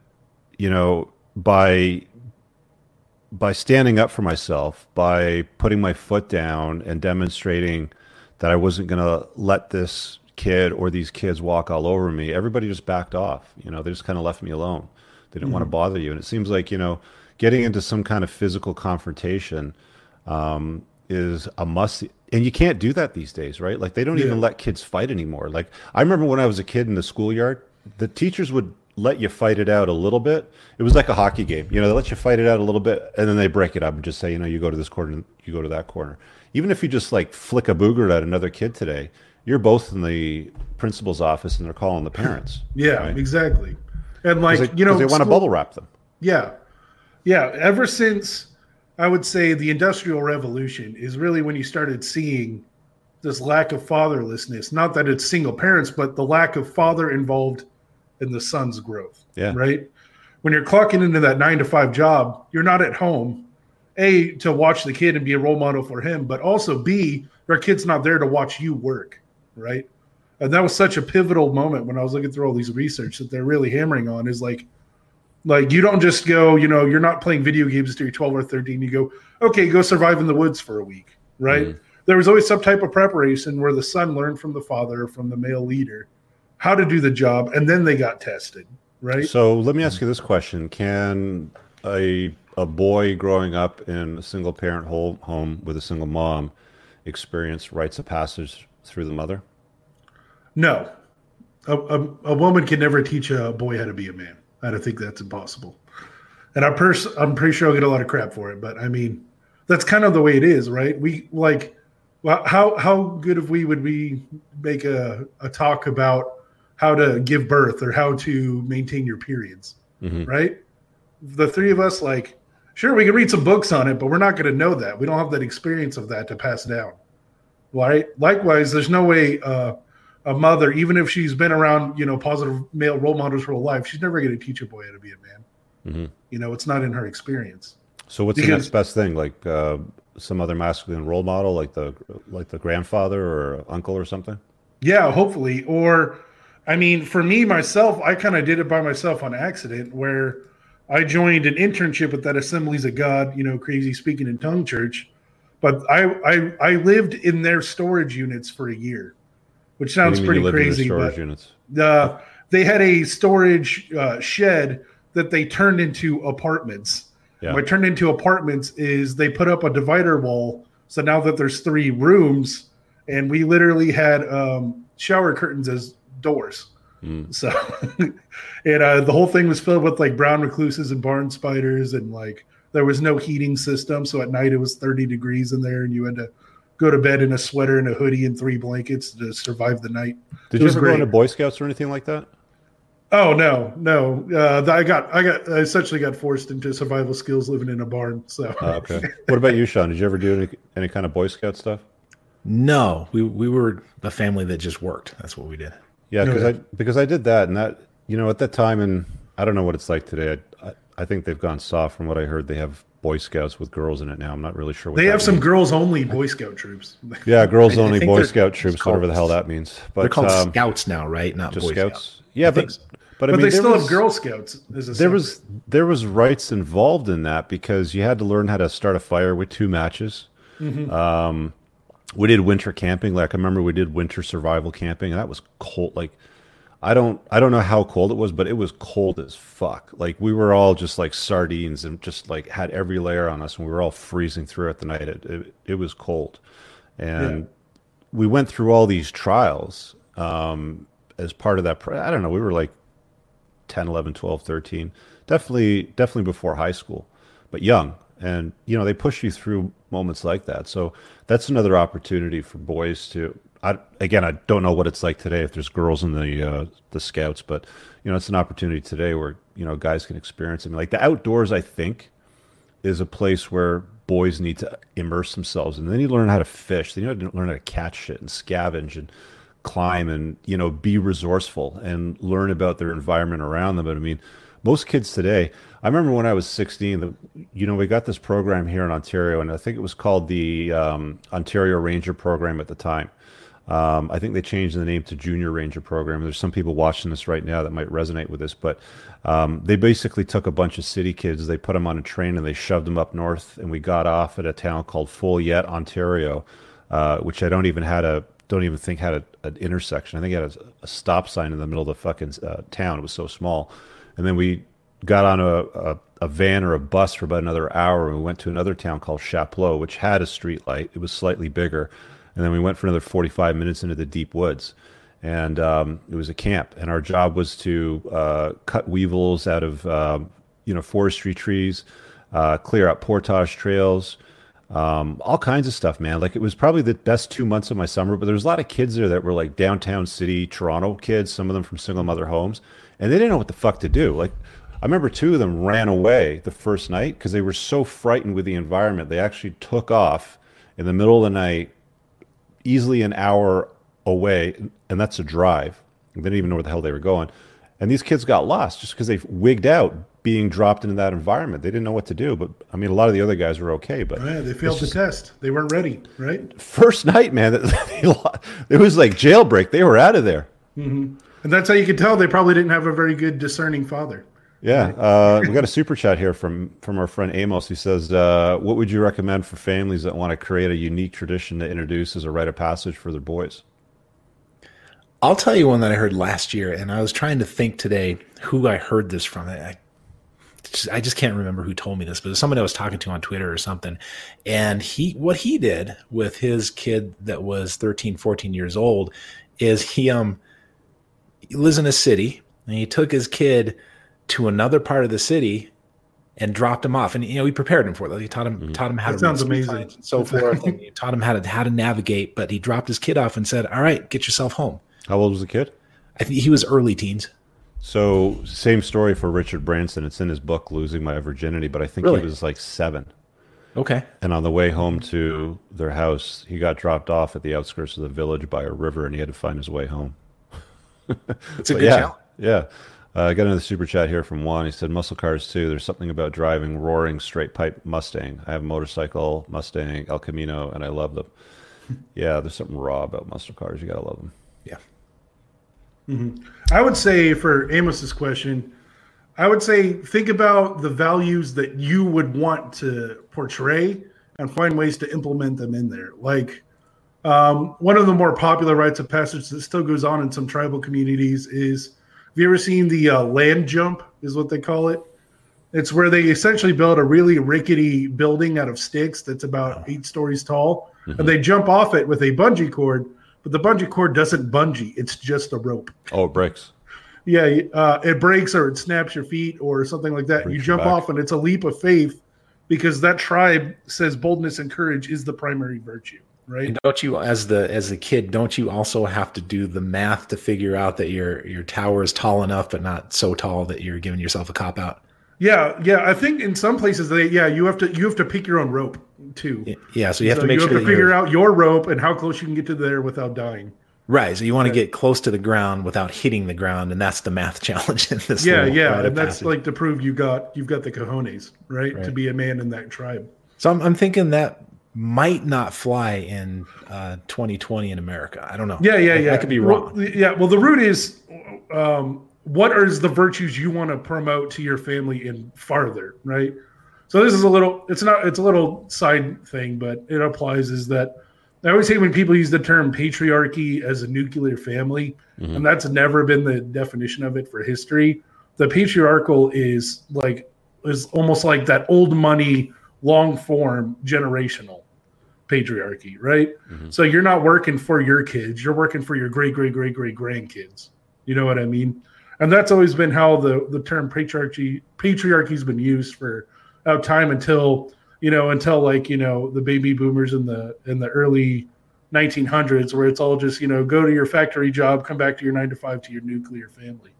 by standing up for myself, by putting my foot down and demonstrating that I wasn't going to let this kid or these kids walk all over me, everybody just backed off. They just kind of left me alone. They didn't want to bother you. And it seems like, getting into some kind of physical confrontation is a must. And you can't do that these days, right? Like, they don't even let kids fight anymore. Like, I remember when I was a kid in the schoolyard, the teachers would let you fight it out a little bit. It was like a hockey game. They let you fight it out a little bit, and then they break it up and just say, you go to this corner, you go to that corner. Even if you just like flick a booger at another kid today, you're both in the principal's office and they're calling the parents. Yeah, right? Exactly. And like, they want to bubble wrap them. Yeah. Yeah. Ever since, I would say, the Industrial Revolution is really when you started seeing this lack of fatherlessness. Not that it's single parents, but the lack of father involved in the son's growth. Yeah. Right. When you're clocking into that 9 to 5 job, you're not at home. A, to watch the kid and be a role model for him, but also B, their kid's not there to watch you work, right? And that was such a pivotal moment when I was looking through all these research that they're really hammering on is like you don't just go, you're not playing video games until you're 12 or 13. You go, okay, go survive in the woods for a week, right? Mm-hmm. There was always some type of preparation where the son learned from the father, from the male leader, how to do the job, and then they got tested, right? So let me ask you this question. Can a boy growing up in a single-parent home with a single mom experience rites of passage through the mother? No. A woman can never teach a boy how to be a man. I don't think that's impossible. And I'm pretty sure I'll get a lot of crap for it, but I mean, that's kind of the way it is, right? We like, well, how good if would we make a talk about how to give birth or how to maintain your periods, right? The three of us, like, sure, we can read some books on it, but we're not going to know that. We don't have that experience of that to pass down, right? Likewise, there's no way a mother, even if she's been around, positive male role models her whole life, she's never going to teach a boy how to be a man. It's not in her experience. So what's the next best thing? Like some other masculine role model, like the grandfather or uncle or something? Yeah, hopefully. Or, I mean, for me, myself, I kind of did it by myself on accident where I joined an internship at that Assemblies of God, crazy speaking in tongue church. But I lived in their storage units for a year, which sounds pretty crazy. But units? They had a storage shed that they turned into apartments. Yeah. What turned into apartments is they put up a divider wall. So now that there's 3 rooms, and we literally had shower curtains as doors. So, and the whole thing was filled with like brown recluses and barn spiders, and like there was no heating system. So at night it was 30 degrees in there, and you had to go to bed in a sweater and a hoodie and 3 blankets to survive the night. Did you ever go into Boy Scouts or anything like that? Oh, no. I essentially got forced into survival skills living in a barn. So okay. What about you, Sean? Did you ever do any kind of Boy Scout stuff? No, we were a family that just worked. That's what we did. Yeah, because I did that, and that at that time, and I don't know what it's like today. I think they've gone soft from what I heard. They have Boy Scouts with girls in it now. I'm not really sure what they have. Some girls only Boy Scout troops. Yeah, girls only Boy Scout troops, whatever the hell that means. But they're called Scouts now, right? Not just Boy Scouts. Scouts. Yeah, but I mean, they still have Girl Scouts. There was rights involved in that because you had to learn how to start a fire with 2 matches. We did winter camping. Like I remember we did winter survival camping, and that was cold. Like I don't know how cold it was, but it was cold as fuck. Like we were all just like sardines and just like had every layer on us, and we were all freezing through it the night. It was cold, and we went through all these trials as part of that. I don't know. We were like 10, 11, 12, 13, definitely before high school, but young. And, they push you through moments like that. So that's another opportunity for boys to, I don't know what it's like today if there's girls in the Scouts, but, it's an opportunity today where, guys can experience it. Like the outdoors, I think, is a place where boys need to immerse themselves. And then you learn how to fish. Then you learn how to catch shit and scavenge and climb and be resourceful and learn about their environment around them. But I mean, most kids today, I remember when I was 16, we got this program here in Ontario, and I think it was called the Ontario Ranger Program at the time. I think they changed the name to Junior Ranger Program. There's some people watching this right now that might resonate with this, but they basically took a bunch of city kids, they put them on a train, and they shoved them up north, and we got off at a town called Foleyet, Ontario, which I don't even think had an intersection. I think it had a stop sign in the middle of the fucking town. It was so small. And then we got on a van or a bus for about another hour, and we went to another town called Chapleau, which had a street light. It was slightly bigger. And then we went for another 45 minutes into the deep woods. And it was a camp. And our job was to cut weevils out of, forestry trees, clear out portage trails, all kinds of stuff, man. Like it was probably the best 2 months of my summer, but there was a lot of kids there that were like downtown city, Toronto kids, some of them from single mother homes, and they didn't know what the fuck to do. Like I remember 2 of them ran away the first night because they were so frightened with the environment. They actually took off in the middle of the night, easily an hour away, and that's a drive. They didn't even know where the hell they were going. And these kids got lost just because they wigged out being dropped into that environment. They didn't know what to do. But I mean, a lot of the other guys were okay. But yeah, they failed the test. They weren't ready, right? First night, man, it was like jailbreak. They were out of there. Mm-hmm. And that's how you could tell they probably didn't have a very good discerning father. Yeah. We got a super chat here from our friend Amos. He says, what would you recommend for families that want to create a unique tradition to introduce as a rite of passage for their boys? I'll tell you one that I heard last year, and I was trying to think today who I heard this from. I just can't remember who told me this, but it was somebody I was talking to on Twitter or something. And what he did with his kid that was 13, 14 years old is he lives in a city, and he took his kid to another part of the city and dropped him off. And, he prepared him for that. He taught him how to sounds amazing. And so forth. And he taught him how to navigate, but he dropped his kid off and said, all right, get yourself home. How old was the kid? I think he was early teens. So same story for Richard Branson. It's in his book, Losing My Virginity, but I think he was like 7. Okay. And on the way home to their house, he got dropped off at the outskirts of the village by a river, and he had to find his way home. It's a good challenge. Yeah. I got another super chat here from Juan. He said, muscle cars too. There's something about driving roaring straight pipe Mustang. I have a motorcycle, Mustang, El Camino, and I love them. Yeah, there's something raw about muscle cars. You got to love them. Yeah. Mm-hmm. I would say for Amos's question, I would say think about the values that you would want to portray and find ways to implement them in there. Like one of the more popular rites of passage that still goes on in some tribal communities is, have you ever seen the land jump is what they call it? It's where they essentially build a really rickety building out of sticks that's about 8 stories tall. Mm-hmm. And they jump off it with a bungee cord, but the bungee cord doesn't bungee. It's just a rope. Oh, it breaks. Yeah, it breaks or it snaps your feet or something like that. You jump off and it's a leap of faith because that tribe says boldness and courage is the primary virtue. Right. And don't you, as the kid, don't you also have to do the math to figure out that your tower is tall enough, but not so tall that you're giving yourself a cop out? Yeah. I think in some places you have to pick your own rope too. Yeah. So you have to make sure you have to figure out your rope and how close you can get to there without dying. Right. So you want to get close to the ground without hitting the ground, and that's the math challenge in this. Yeah. And that's like to prove you've got the cojones, right, to be a man in that tribe. So I'm thinking that might not fly in 2020 in America. I don't know. Yeah. I could be wrong. Well, the root is what is the virtues you want to promote to your family and farther, right? So this is it's a little side thing, but it applies is that I always hate when people use the term patriarchy as a nuclear family, and that's never been the definition of it for history. The patriarchal is almost like that old money, long form generational patriarchy, right? Mm-hmm. So you're not working for your kids, you're working for your great grandkids. You know what I mean? And that's always been how the term patriarchy's been used for time until the baby boomers in the early 1900s, where it's all just, go to your factory job, come back to your 9 to 5 to your nuclear family.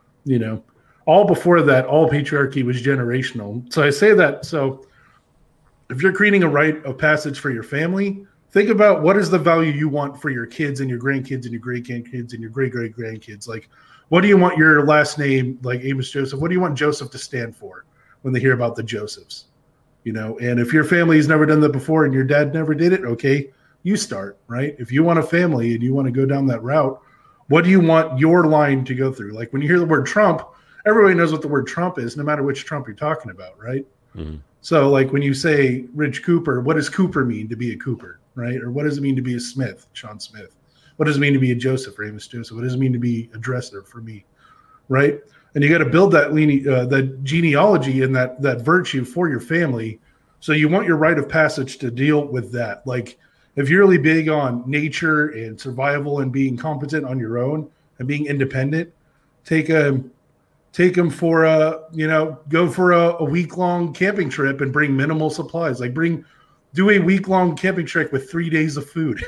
All before that, all patriarchy was generational. So I say that so if you're creating a rite of passage for your family, think about what is the value you want for your kids and your grandkids and your great-grandkids and your great-great-grandkids. Like, what do you want your last name, like Amos Joseph, what do you want Joseph to stand for when they hear about the Josephs? And if your family has never done that before and your dad never did it, okay, you start, right? If you want a family and you want to go down that route, what do you want your line to go through? Like when you hear the word Trump, everybody knows what the word Trump is, no matter which Trump you're talking about, right? Mm-hmm. So like when you say Rich Cooper, what does Cooper mean to be a Cooper, right? Or what does it mean to be a Smith, Sean Smith? What does it mean to be a Joseph, Amos Joseph? What does it mean to be a Dressler for me, right? And you got to build that genealogy and that virtue for your family. So you want your rite of passage to deal with that. Like if you're really big on nature and survival and being competent on your own and being independent, take them for go for a week-long camping trip and bring minimal supplies. Like do a week-long camping trip with 3 days of food,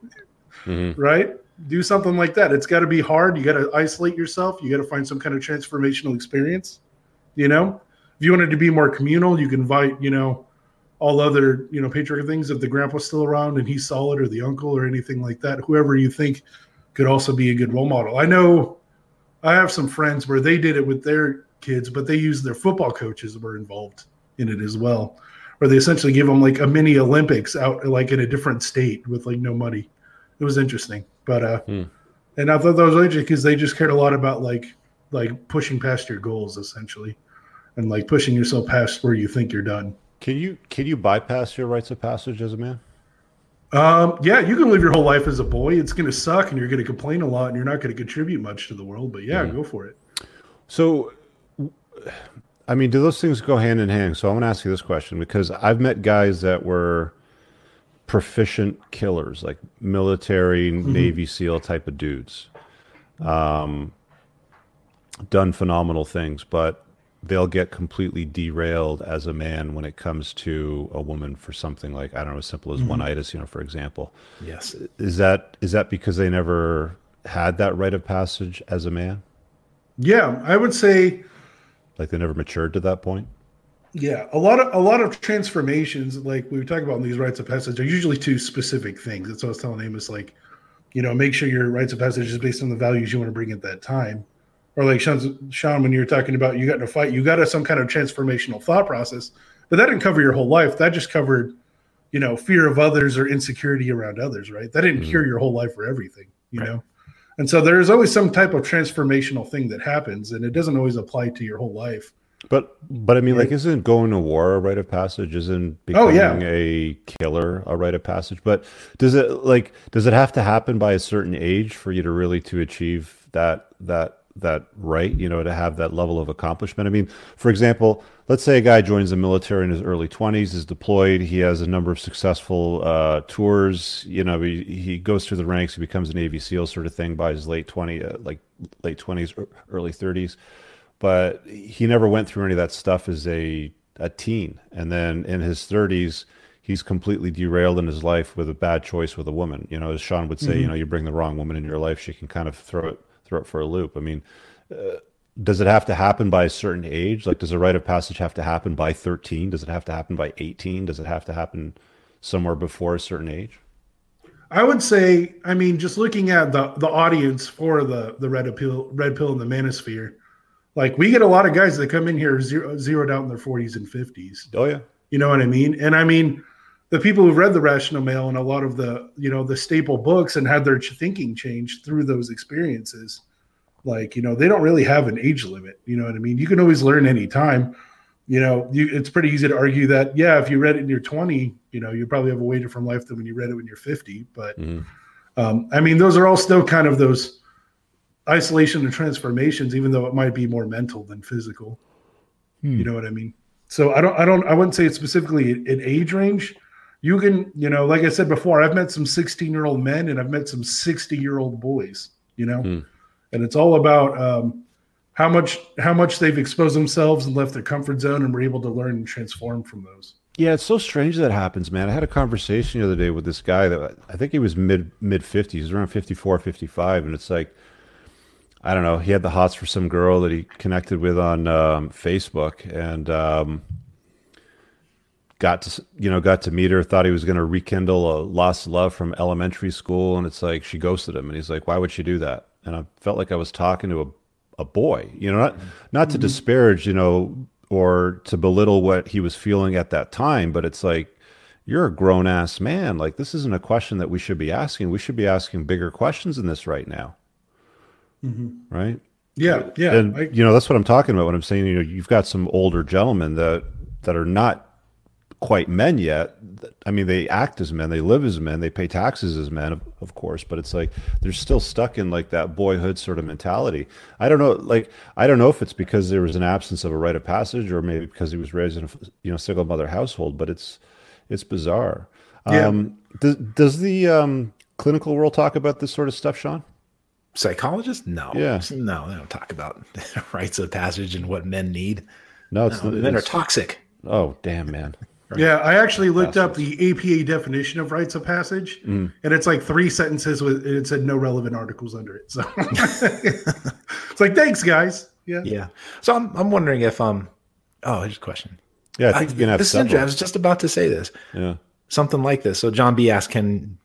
right? Do something like that. It's got to be hard. You got to isolate yourself. You got to find some kind of transformational experience. If you wanted to be more communal, you can invite, all other, patriarchal things. If the grandpa's still around and he's solid, or the uncle or anything like that, whoever you think could also be a good role model. I know I have some friends where they did it with their kids, but they use their football coaches were involved in it as well, where they essentially give them like a mini Olympics out like in a different state with like no money. It was interesting, but and I thought that was interesting because they just cared a lot about like pushing past your goals essentially, and like pushing yourself past where you think you're done. Can you bypass your rites of passage as a man? Yeah, you can live your whole life as a boy. It's going to suck, and you're going to complain a lot, and you're not going to contribute much to the world. But yeah, go for it. So, I mean, do those things go hand in hand? So I'm going to ask you this question because I've met guys that were proficient killers, like military, Navy SEAL type of dudes, done phenomenal things, but they'll get completely derailed as a man when it comes to a woman for something like, I don't know, as simple as one-itis, for example. Yes. Is that because they never had that rite of passage as a man? Yeah, I would say like they never matured to that point. Yeah, a lot of transformations, like we were talking about in these rites of passage, are usually two specific things. That's what I was telling Amos, like, make sure your rites of passage is based on the values you want to bring at that time. Or like Sean, when you were talking about you got in a fight, you got some kind of transformational thought process, but that didn't cover your whole life. That just covered, fear of others or insecurity around others, right? That didn't cure your whole life for everything, know? And so there's always some type of transformational thing that happens, and it doesn't always apply to your whole life. But I mean, like, isn't going to war a rite of passage? Isn't becoming a killer a rite of passage? But does it have to happen by a certain age for you to really to achieve that right, to have that level of accomplishment? I mean, for example, let's say a guy joins the military in his early 20s, is deployed, he has a number of successful tours, he goes through the ranks, he becomes a Navy SEAL sort of thing by his late 20s, early 30s. But he never went through any of that stuff as a teen. And then in his 30s, he's completely derailed in his life with a bad choice with a woman. As Sean would say, you bring the wrong woman in your life, she can kind of throw it for a loop. I mean, does it have to happen by a certain age? Like, does a rite of passage have to happen by 13? Does it have to happen by 18? Does it have to happen somewhere before a certain age? I would say, I mean, just looking at the audience for the red pill and the manosphere, like we get a lot of guys that come in here zeroed out in their 40s and 50s. Oh yeah. You know what I mean? And I mean, the people who've read The Rational Male and a lot of the, the staple books and had their thinking changed through those experiences, like, they don't really have an age limit. You know what I mean? You can always learn anytime. It's pretty easy to argue that, yeah, if you read it in your 20, you probably have a way different life than when you read it when you're 50. But I mean, those are all still kind of those isolation and transformations, even though it might be more mental than physical. You know what I mean? So I wouldn't say it's specifically an age range. You can, like I said before, I've met some 16-year-old men and I've met some 60-year-old boys, and it's all about how much they've exposed themselves and left their comfort zone and were able to learn and transform from those. Yeah, it's so strange that happens, man. I had a conversation the other day with this guy that I think he was mid 50s, around 54, 55, and it's like, I don't know, he had the hots for some girl that he connected with on Facebook, and got to meet her, thought he was going to rekindle a lost love from elementary school, and it's like she ghosted him, and he's like, why would she do that? And I felt like I was talking to a boy, not to disparage, or to belittle what he was feeling at that time, but it's like, you're a grown ass man. Like, this isn't a question that we should be asking. We should be asking bigger questions than this right now. Right? Yeah. And that's what I'm talking about when I'm saying, you've got some older gentlemen that are not quite men yet. I mean, they act as men, they live as men, they pay taxes as men, of course, but it's like they're still stuck in like that boyhood sort of mentality. I don't know if it's because there was an absence of a rite of passage, or maybe because he was raised in a single mother household, but it's bizarre. Yeah. Does the clinical world talk about this sort of stuff, Sean? Psychologists? No. Yeah. No, they don't talk about rites of passage and what men need. No, men are toxic. Oh, damn, man. Right. Yeah, I actually looked up the APA definition of rites of passage, and it's like 3 sentences and it said no relevant articles under it. So it's like, thanks, guys. Yeah. So I'm wondering if here's a question. Yeah, I think you can have several. I was just about to say this. Yeah. Something like this. So John B asked, can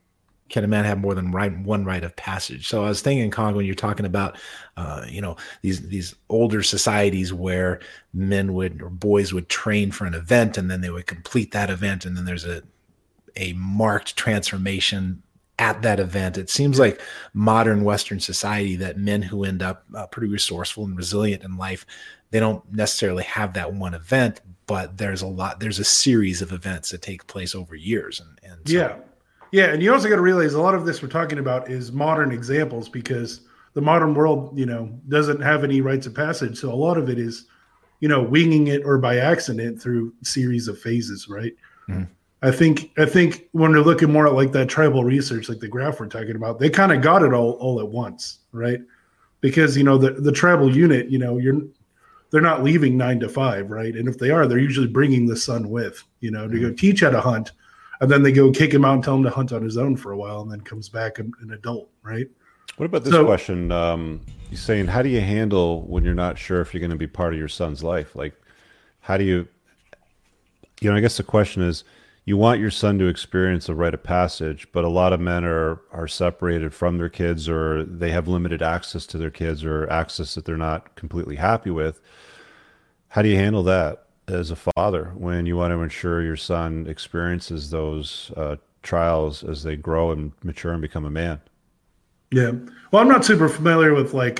can a man have more than one rite of passage? So I was thinking, Kong, when you're talking about, these older societies where men or boys would train for an event, and then they would complete that event, and then there's a marked transformation at that event. It seems like modern Western society, that men who end up pretty resourceful and resilient in life, they don't necessarily have that one event, but there's a series of events that take place over years. And so, yeah. And you also got to realize a lot of this we're talking about is modern examples, because the modern world, doesn't have any rites of passage. So a lot of it is, winging it or by accident through series of phases, right? Mm-hmm. I think when they're looking more at like that tribal research, like the graph we're talking about, they kind of got it all at once, right? Because, the tribal unit, they're not leaving 9 to 5, right? And if they are, they're usually bringing the son with, to go teach how to hunt. And then they go kick him out and tell him to hunt on his own for a while, and then comes back an adult, right? What about this question? He's saying, how do you handle when you're not sure if you're going to be part of your son's life? Like, how do you, I guess the question is, you want your son to experience a rite of passage, but a lot of men are separated from their kids, or they have limited access to their kids, or access that they're not completely happy with. How do you handle that as a father when you want to ensure your son experiences those trials as they grow and mature and become a man? Yeah. Well, I'm not super familiar with like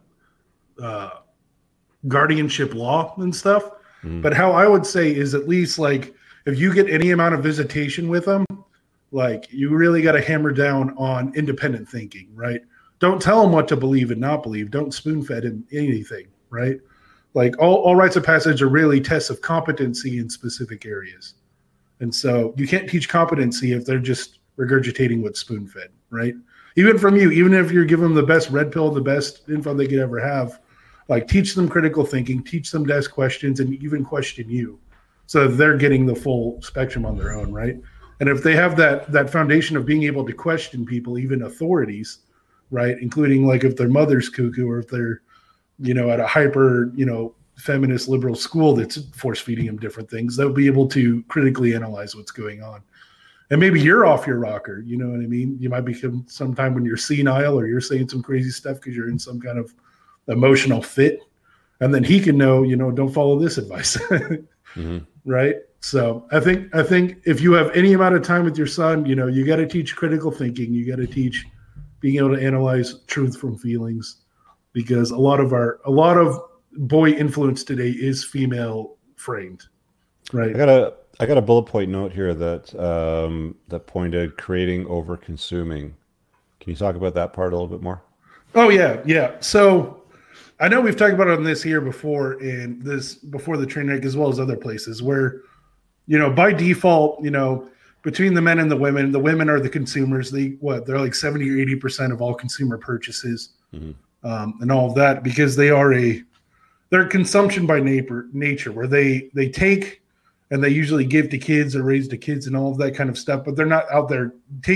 guardianship law and stuff, but how I would say is, at least like, if you get any amount of visitation with them, like, you really got to hammer down on independent thinking, right? Don't tell him what to believe and not believe. Don't spoon-fed him anything, right? Like, all rites of passage are really tests of competency in specific areas. And so you can't teach competency if they're just regurgitating what's spoon-fed, right? Even from you, even if you're giving them the best red pill, the best info they could ever have, like, teach them critical thinking, teach them to ask questions, and even question you. So they're getting the full spectrum on their own, right? And if they have that foundation of being able to question people, even authorities, right, including like if their mother's cuckoo, or if they're, at a hyper, feminist liberal school that's force feeding them different things, they'll be able to critically analyze what's going on. And maybe you're off your rocker, you know what I mean? You might become sometime when you're senile, or you're saying some crazy stuff because you're in some kind of emotional fit. And then he can know, don't follow this advice. Mm-hmm. Right. So I think if you have any amount of time with your son, you got to teach critical thinking. You got to teach being able to analyze truth from feelings, because a lot of boy influence today is female framed. Right. I got a bullet point note here that pointed creating over consuming. Can you talk about that part a little bit more? Oh yeah. So I know we've talked about it on this here before, and before the train wreck, as well as other places where, by default, between the men and the women are the consumers. They're like 70 or 80% of all consumer purchases, and all of that, because they're consumption by nature, where they take and they usually give to kids or raise to kids and all of that kind of stuff, but they're not out there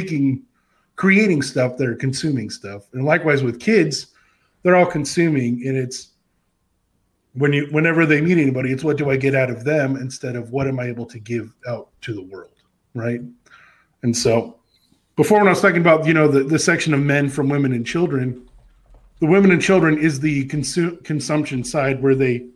creating stuff. They're consuming stuff. And likewise with kids, they're all consuming, and it's whenever they meet anybody, it's what do I get out of them instead of what am I able to give out to the world, right? And so before, when I was talking about, the section of men from women and children, the women and children is the consumption side where they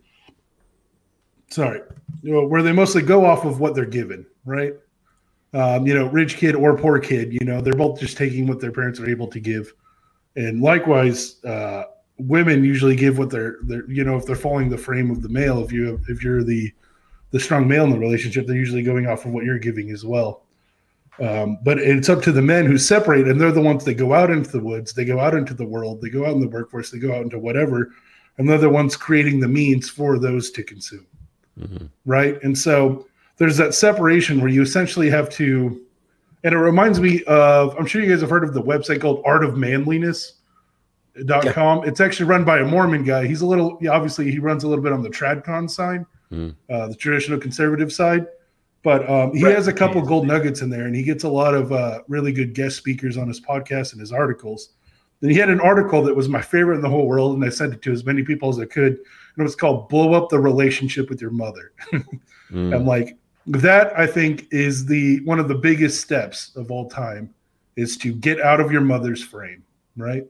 mostly go off of what they're given, right? Rich kid or poor kid, they're both just taking what their parents are able to give. And likewise, women usually give what they're if they're following the frame of the male, if you're the strong male in the relationship, they're usually going off of what you're giving as well. But it's up to the men who separate, and they're the ones that go out into the woods, they go out into the world, they go out in the workforce, they go out into whatever, and they're the ones creating the means for those to consume, right? And so there's that separation where you essentially have to, and it reminds me of, I'm sure you guys have heard of the website called artofmanliness.com. It's actually run by a Mormon guy. He's obviously he runs a little bit on the TradCon side, the traditional conservative side, but he has a couple gold nuggets in there, and he gets a lot of really good guest speakers on his podcast and his articles. Then he had an article that was my favorite in the whole world, and I sent it to as many people as I could, and it was called "Blow Up the Relationship with Your Mother." I'm like, that I think is one of the biggest steps of all time, is to get out of your mother's frame, right?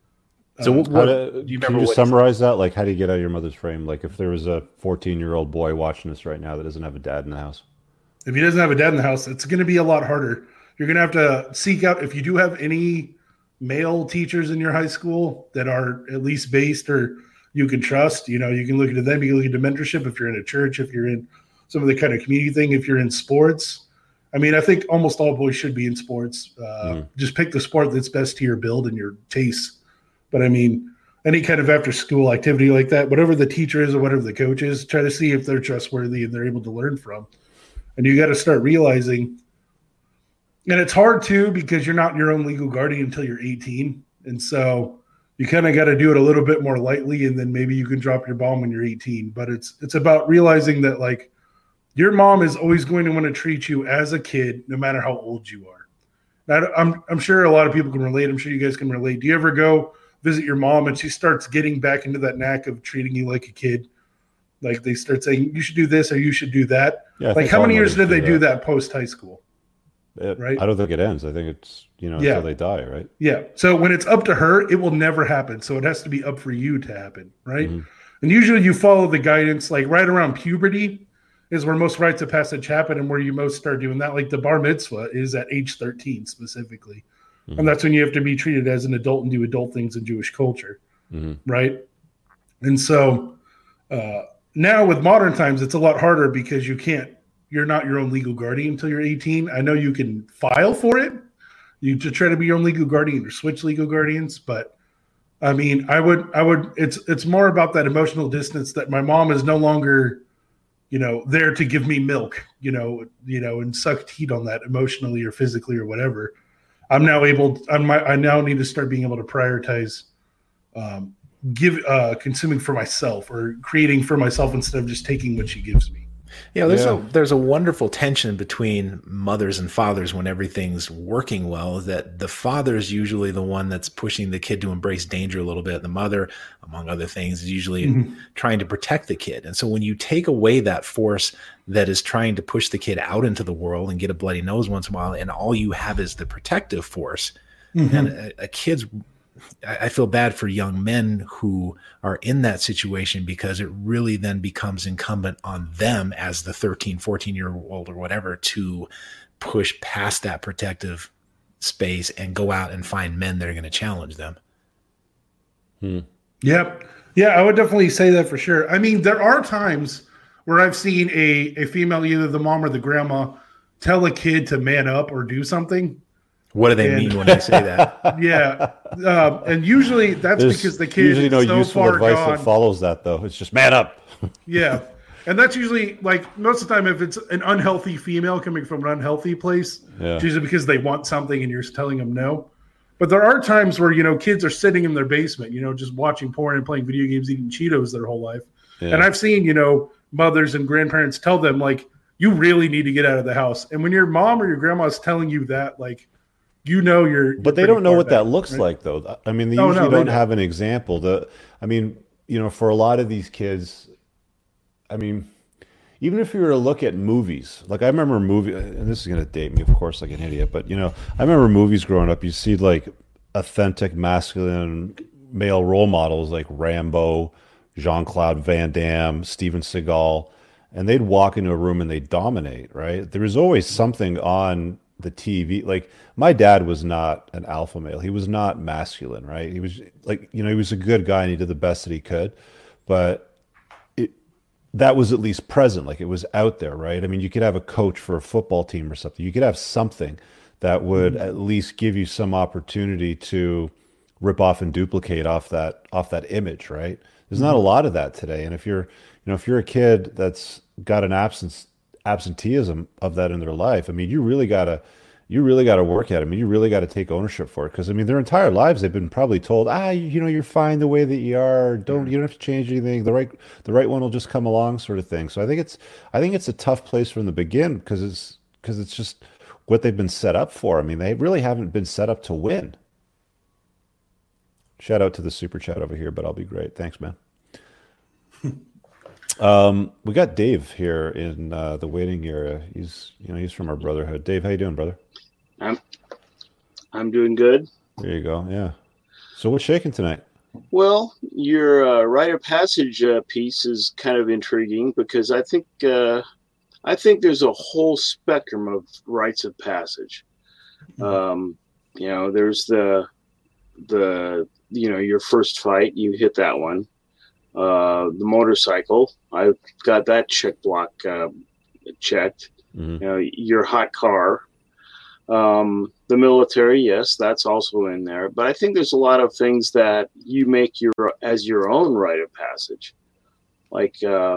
So can you just summarize that? Like, how do you get out of your mother's frame? Like, if there was a 14-year-old boy watching this right now that doesn't have a dad in the house. If he doesn't have a dad in the house, it's going to be a lot harder. You're going to have to seek out, if you do have any male teachers in your high school that are at least based or you can trust, you can look into them. You can look into mentorship if you're in a church, if you're in some of the kind of community thing, if you're in sports. I mean, I think almost all boys should be in sports. Just pick the sport that's best to your build and your tastes. But I mean, any kind of after school activity like that, whatever the teacher is or whatever the coach is, try to see if they're trustworthy and they're able to learn from. And you got to start realizing, and it's hard too, because you're not your own legal guardian until you're 18. And so you kind of got to do it a little bit more lightly, and then maybe you can drop your bomb when you're 18. But it's about realizing that, like, your mom is always going to want to treat you as a kid, no matter how old you are. Now, I'm sure a lot of people can relate. I'm sure you guys can relate. Do you ever go visit your mom and she starts getting back into that knack of treating you like a kid? Like, they start saying, you should do this or you should do that. Yeah, like, how many years did they do that post high school? Right? I don't think it ends. I think it's, until they die, right? Yeah. So when it's up to her, it will never happen. So it has to be up for you to happen, right? Mm-hmm. And usually you follow the guidance, like right around puberty is where most rites of passage happen and where you most start doing that. Like the bar mitzvah is at age 13 specifically. Mm-hmm. And that's when you have to be treated as an adult and do adult things in Jewish culture, right? And so now with modern times, it's a lot harder because you're not your own legal guardian until you're 18. I know you can file for it. You to try to be your own legal guardian or switch legal guardians. But I mean, it's more about that emotional distance that my mom is no longer, there to give me milk, and suck teat on that emotionally or physically or whatever. I now need to start being able to prioritize, consuming for myself or creating for myself instead of just taking what she gives me. There's a wonderful tension between mothers and fathers when everything's working well, that the father is usually the one that's pushing the kid to embrace danger a little bit. The mother, among other things, is usually trying to protect the kid. And so when you take away that force that is trying to push the kid out into the world and get a bloody nose once in a while, and all you have is the protective force, and a kid's, I feel bad for young men who are in that situation, because it really then becomes incumbent on them as the 13, 14-year-old or whatever to push past that protective space and go out and find men that are going to challenge them. Yep. Yeah, I would definitely say that for sure. I mean, there are times where I've seen a female, either the mom or the grandma, tell a kid to man up or do something. What do they mean when they say that? Yeah. And usually that's because the kid usually no is so useful far advice gone. that follows that, though. It's just man up. Yeah. And that's usually, like, most of the time, if it's an unhealthy female coming from an unhealthy place, it's usually because they want something and you're telling them no. But there are times where, kids are sitting in their basement, just watching porn and playing video games, eating Cheetos their whole life. Yeah. And I've seen, mothers and grandparents tell them, like, you really need to get out of the house. And when your mom or your grandma is telling you that, like, you're but they don't know what that looks like, though. I mean, they usually don't have an example. For a lot of these kids, I mean, even if you were to look at movies, like I remember and this is going to date me, of course, like an idiot, but I remember movies growing up. You see like authentic masculine male role models like Rambo, Jean-Claude Van Damme, Steven Seagal, and they'd walk into a room and they'd dominate, right? There was always something on the TV. Like, my dad was not an alpha male. He was not masculine, right? He was like, he was a good guy and he did the best that he could, but that was at least present. Like, it was out there, right? I mean, you could have a coach for a football team or something. You could have something that would at least give you some opportunity to rip off and duplicate off that image, right? There's not a lot of that today. And if you're a kid that's got an absenteeism of that in their life, I mean, you really gotta work at it. I mean, you really got to take ownership for it, because I mean, their entire lives they've been probably told, you're fine the way that you are. You don't have to change anything. The right one will just come along, sort of thing. So I think it's a tough place from the beginning, because it's just what they've been set up for. I mean, they really haven't been set up to win. Shout out to the super chat over here, but I'll be great. Thanks, man. We got Dave here in the waiting area. He's from our brotherhood. Dave, how you doing, brother? I'm I'm doing good. There you go. Yeah. So what's shaking tonight? Well, your rite of passage piece is kind of intriguing because I think there's a whole spectrum of rites of passage. There's the your first fight, you hit that one. The motorcycle, I've got that check block checked. Mm-hmm. Your hot car. The military, yes, that's also in there. But I think there's a lot of things that you make as your own rite of passage. Like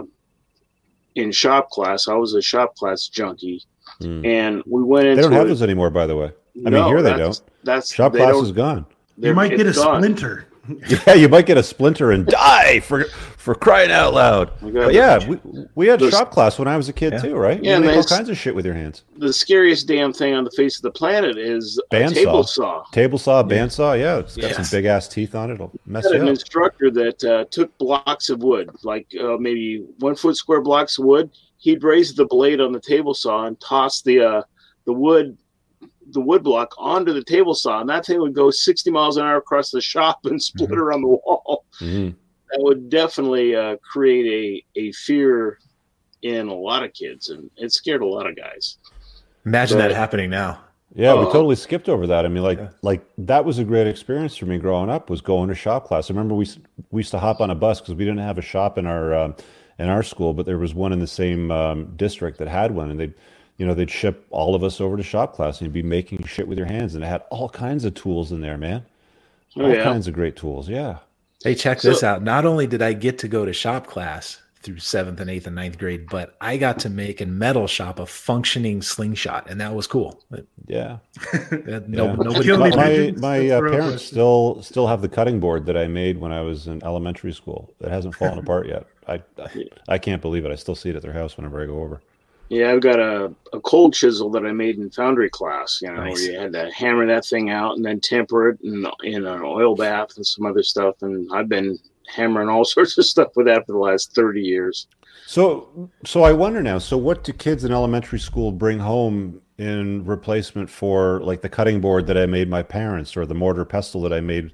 in shop class, I was a shop class junkie, and we went into. They don't have those anymore, by the way. I mean, here they don't. Shop class is gone. You might get a splinter. Yeah, you might get a splinter and die for crying out loud. But yeah, we had shop class when I was a kid too, right? Yeah, you make all kinds of shit with your hands. The scariest damn thing on the face of the planet is a table saw. Table saw, bandsaw, yeah. It's got some big ass teeth on it. It'll mess you up. An instructor that took blocks of wood, like maybe 1 foot square blocks of wood. He'd raise the blade on the table saw and toss the wood block onto the table saw, and that thing would go 60 miles an hour across the shop and split around the wall. Mm-hmm. That would definitely create a fear in a lot of kids, and it scared a lot of guys. Imagine that happening now. Yeah, we totally skipped over that. I mean, like that was a great experience for me growing up, was going to shop class. I remember we used to hop on a bus because we didn't have a shop in our school, but there was one in the same district that had one, and they'd ship all of us over to shop class, and you'd be making shit with your hands, and it had all kinds of tools in there, man. All kinds of great tools, yeah. Hey, check this out. Not only did I get to go to shop class through 7th and 8th and 9th grade, but I got to make in metal shop a functioning slingshot, and that was cool. Yeah. Nobody. My parents still have the cutting board that I made when I was in elementary school. It hasn't fallen apart yet. I can't believe it. I still see it at their house whenever I go over. Yeah, I've got a cold chisel that I made in foundry class, Nice. where you had to hammer that thing out and then temper it in an oil bath and some other stuff. And I've been hammering all sorts of stuff with that for the last 30 years. So I wonder now, so what do kids in elementary school bring home in replacement for like the cutting board that I made my parents, or the mortar pestle that I made,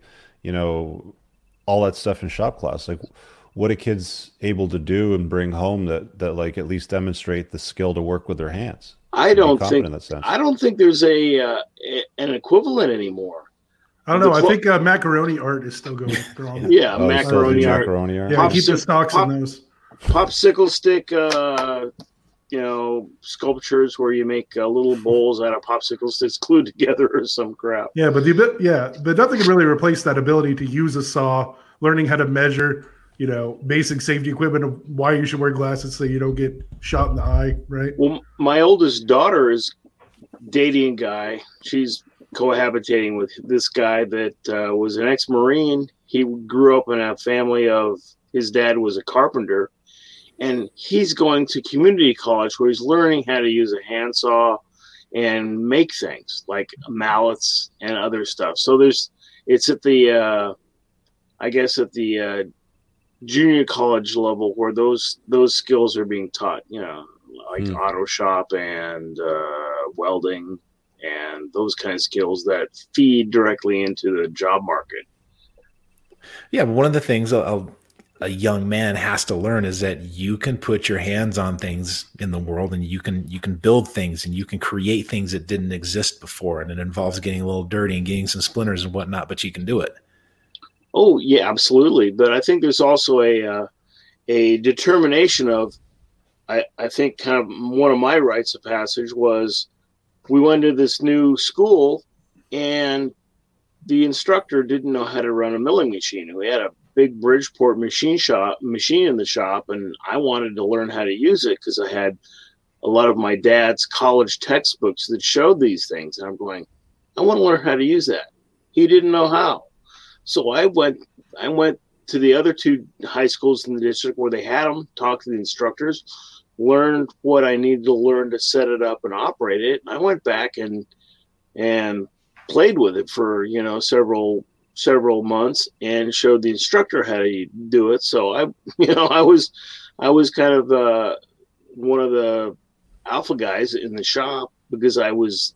all that stuff in shop class? Like, what are kids able to do and bring home that like at least demonstrate the skill to work with their hands? I don't think there's an equivalent anymore. I don't know. I think macaroni art is still going strong. Yeah, macaroni art. Yeah, keep the stocks in those. Popsicle stick, sculptures where you make little bowls out of popsicle sticks glued together or some crap. Yeah, but nothing can really replace that ability to use a saw, learning how to measure, basic safety equipment of why you should wear glasses so you don't get shot in the eye, right? Well, my oldest daughter is dating a guy. She's cohabitating with this guy that was an ex-Marine. He grew up in a family of, his dad was a carpenter, and he's going to community college where he's learning how to use a handsaw and make things like mallets and other stuff. So it's at the, junior college level where those skills are being taught, like auto shop and welding and those kind of skills that feed directly into the job market. Yeah, but one of the things a young man has to learn is that you can put your hands on things in the world, and you can build things, and you can create things that didn't exist before, and it involves getting a little dirty and getting some splinters and whatnot, but you can do it. Oh, yeah, absolutely. But I think there's also a determination of, I think kind of one of my rites of passage was we went to this new school and the instructor didn't know how to run a milling machine. We had a big Bridgeport machine in the shop, and I wanted to learn how to use it because I had a lot of my dad's college textbooks that showed these things. And I'm going, I want to learn how to use that. He didn't know how. So I went to the other two high schools in the district where they had them, talked to the instructors, learned what I needed to learn to set it up and operate it. And I went back and played with it for, several months and showed the instructor how to do it. So I was kind of one of the alpha guys in the shop because I was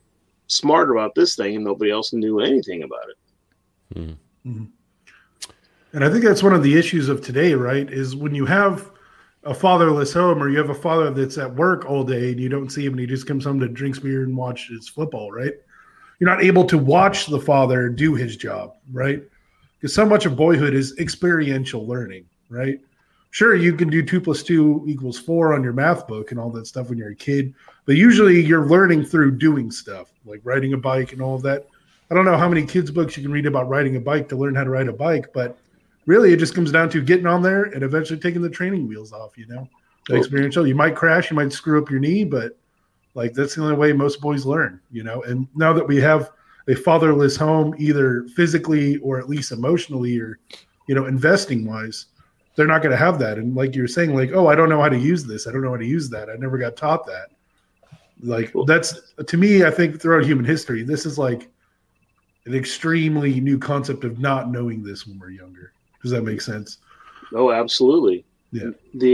smart about this thing, and nobody else knew anything about it. Mm-hmm. And I think that's one of the issues of today, right? Is when you have a fatherless home, or you have a father that's at work all day and you don't see him, and he just comes home to drink beer and watch his football, right? You're not able to watch the father do his job, right? Because so much of boyhood is experiential learning, right? Sure, you can do 2 + 2 = 4 on your math book and all that stuff when you're a kid, but usually you're learning through doing stuff, like riding a bike and all of that. I don't know how many kids' books you can read about riding a bike to learn how to ride a bike, but really it just comes down to getting on there and eventually taking the training wheels off, you know? The experiential. You might crash, you might screw up your knee, but like that's the only way most boys learn, you know? And now that we have a fatherless home, either physically or at least emotionally or, you know, investing wise, they're not going to have that. And like you're saying, like, oh, I don't know how to use this. I don't know how to use that. I never got taught that. Like that's, to me, I think throughout human history, this is like an extremely new concept of not knowing this when we're younger. Does that make sense? Oh, absolutely. Yeah.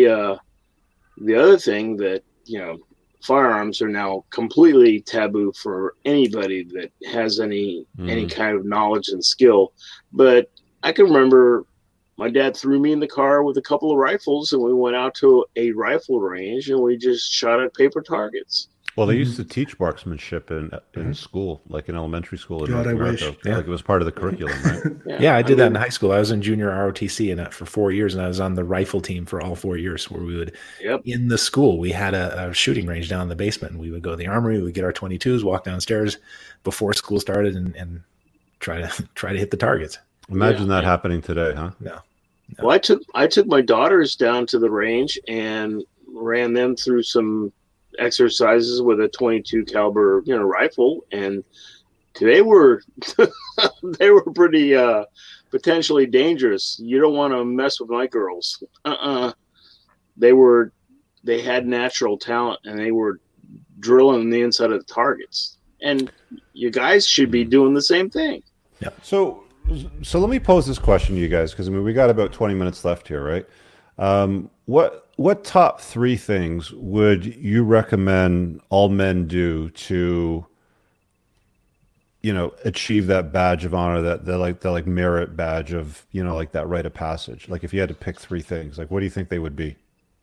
The other thing that, you know, firearms are now completely taboo for anybody that has any kind of knowledge and skill. But I can remember my dad threw me in the car with a couple of rifles, and we went out to a rifle range and we just shot at paper targets. Well, they used to teach marksmanship in school, like in elementary school in North America. Yeah. Like it was part of the curriculum, right? Yeah, I did that in high school. I was in junior ROTC for 4 years, and I was on the rifle team for all 4 years, where we would, in the school, we had a shooting range down in the basement, and we would go to the armory, we would get our 22s, walk downstairs before school started, and try to hit the targets. Imagine that happening today, huh? No. Well, I took my daughters down to the range and ran them through some exercises with a 22 caliber, you know, rifle, and they were they were pretty potentially dangerous. You don't want to mess with my girls. They had natural talent, and they were drilling the inside of the targets, and you guys should be doing the same thing. Yeah. So let me pose this question to you guys, because I mean we got about 20 minutes left here, right? What top 3 things would you recommend all men do to, you know, achieve that badge of honor, that merit badge of, you know, like that rite of passage? Like if you had to pick 3 things, like what do you think they would be?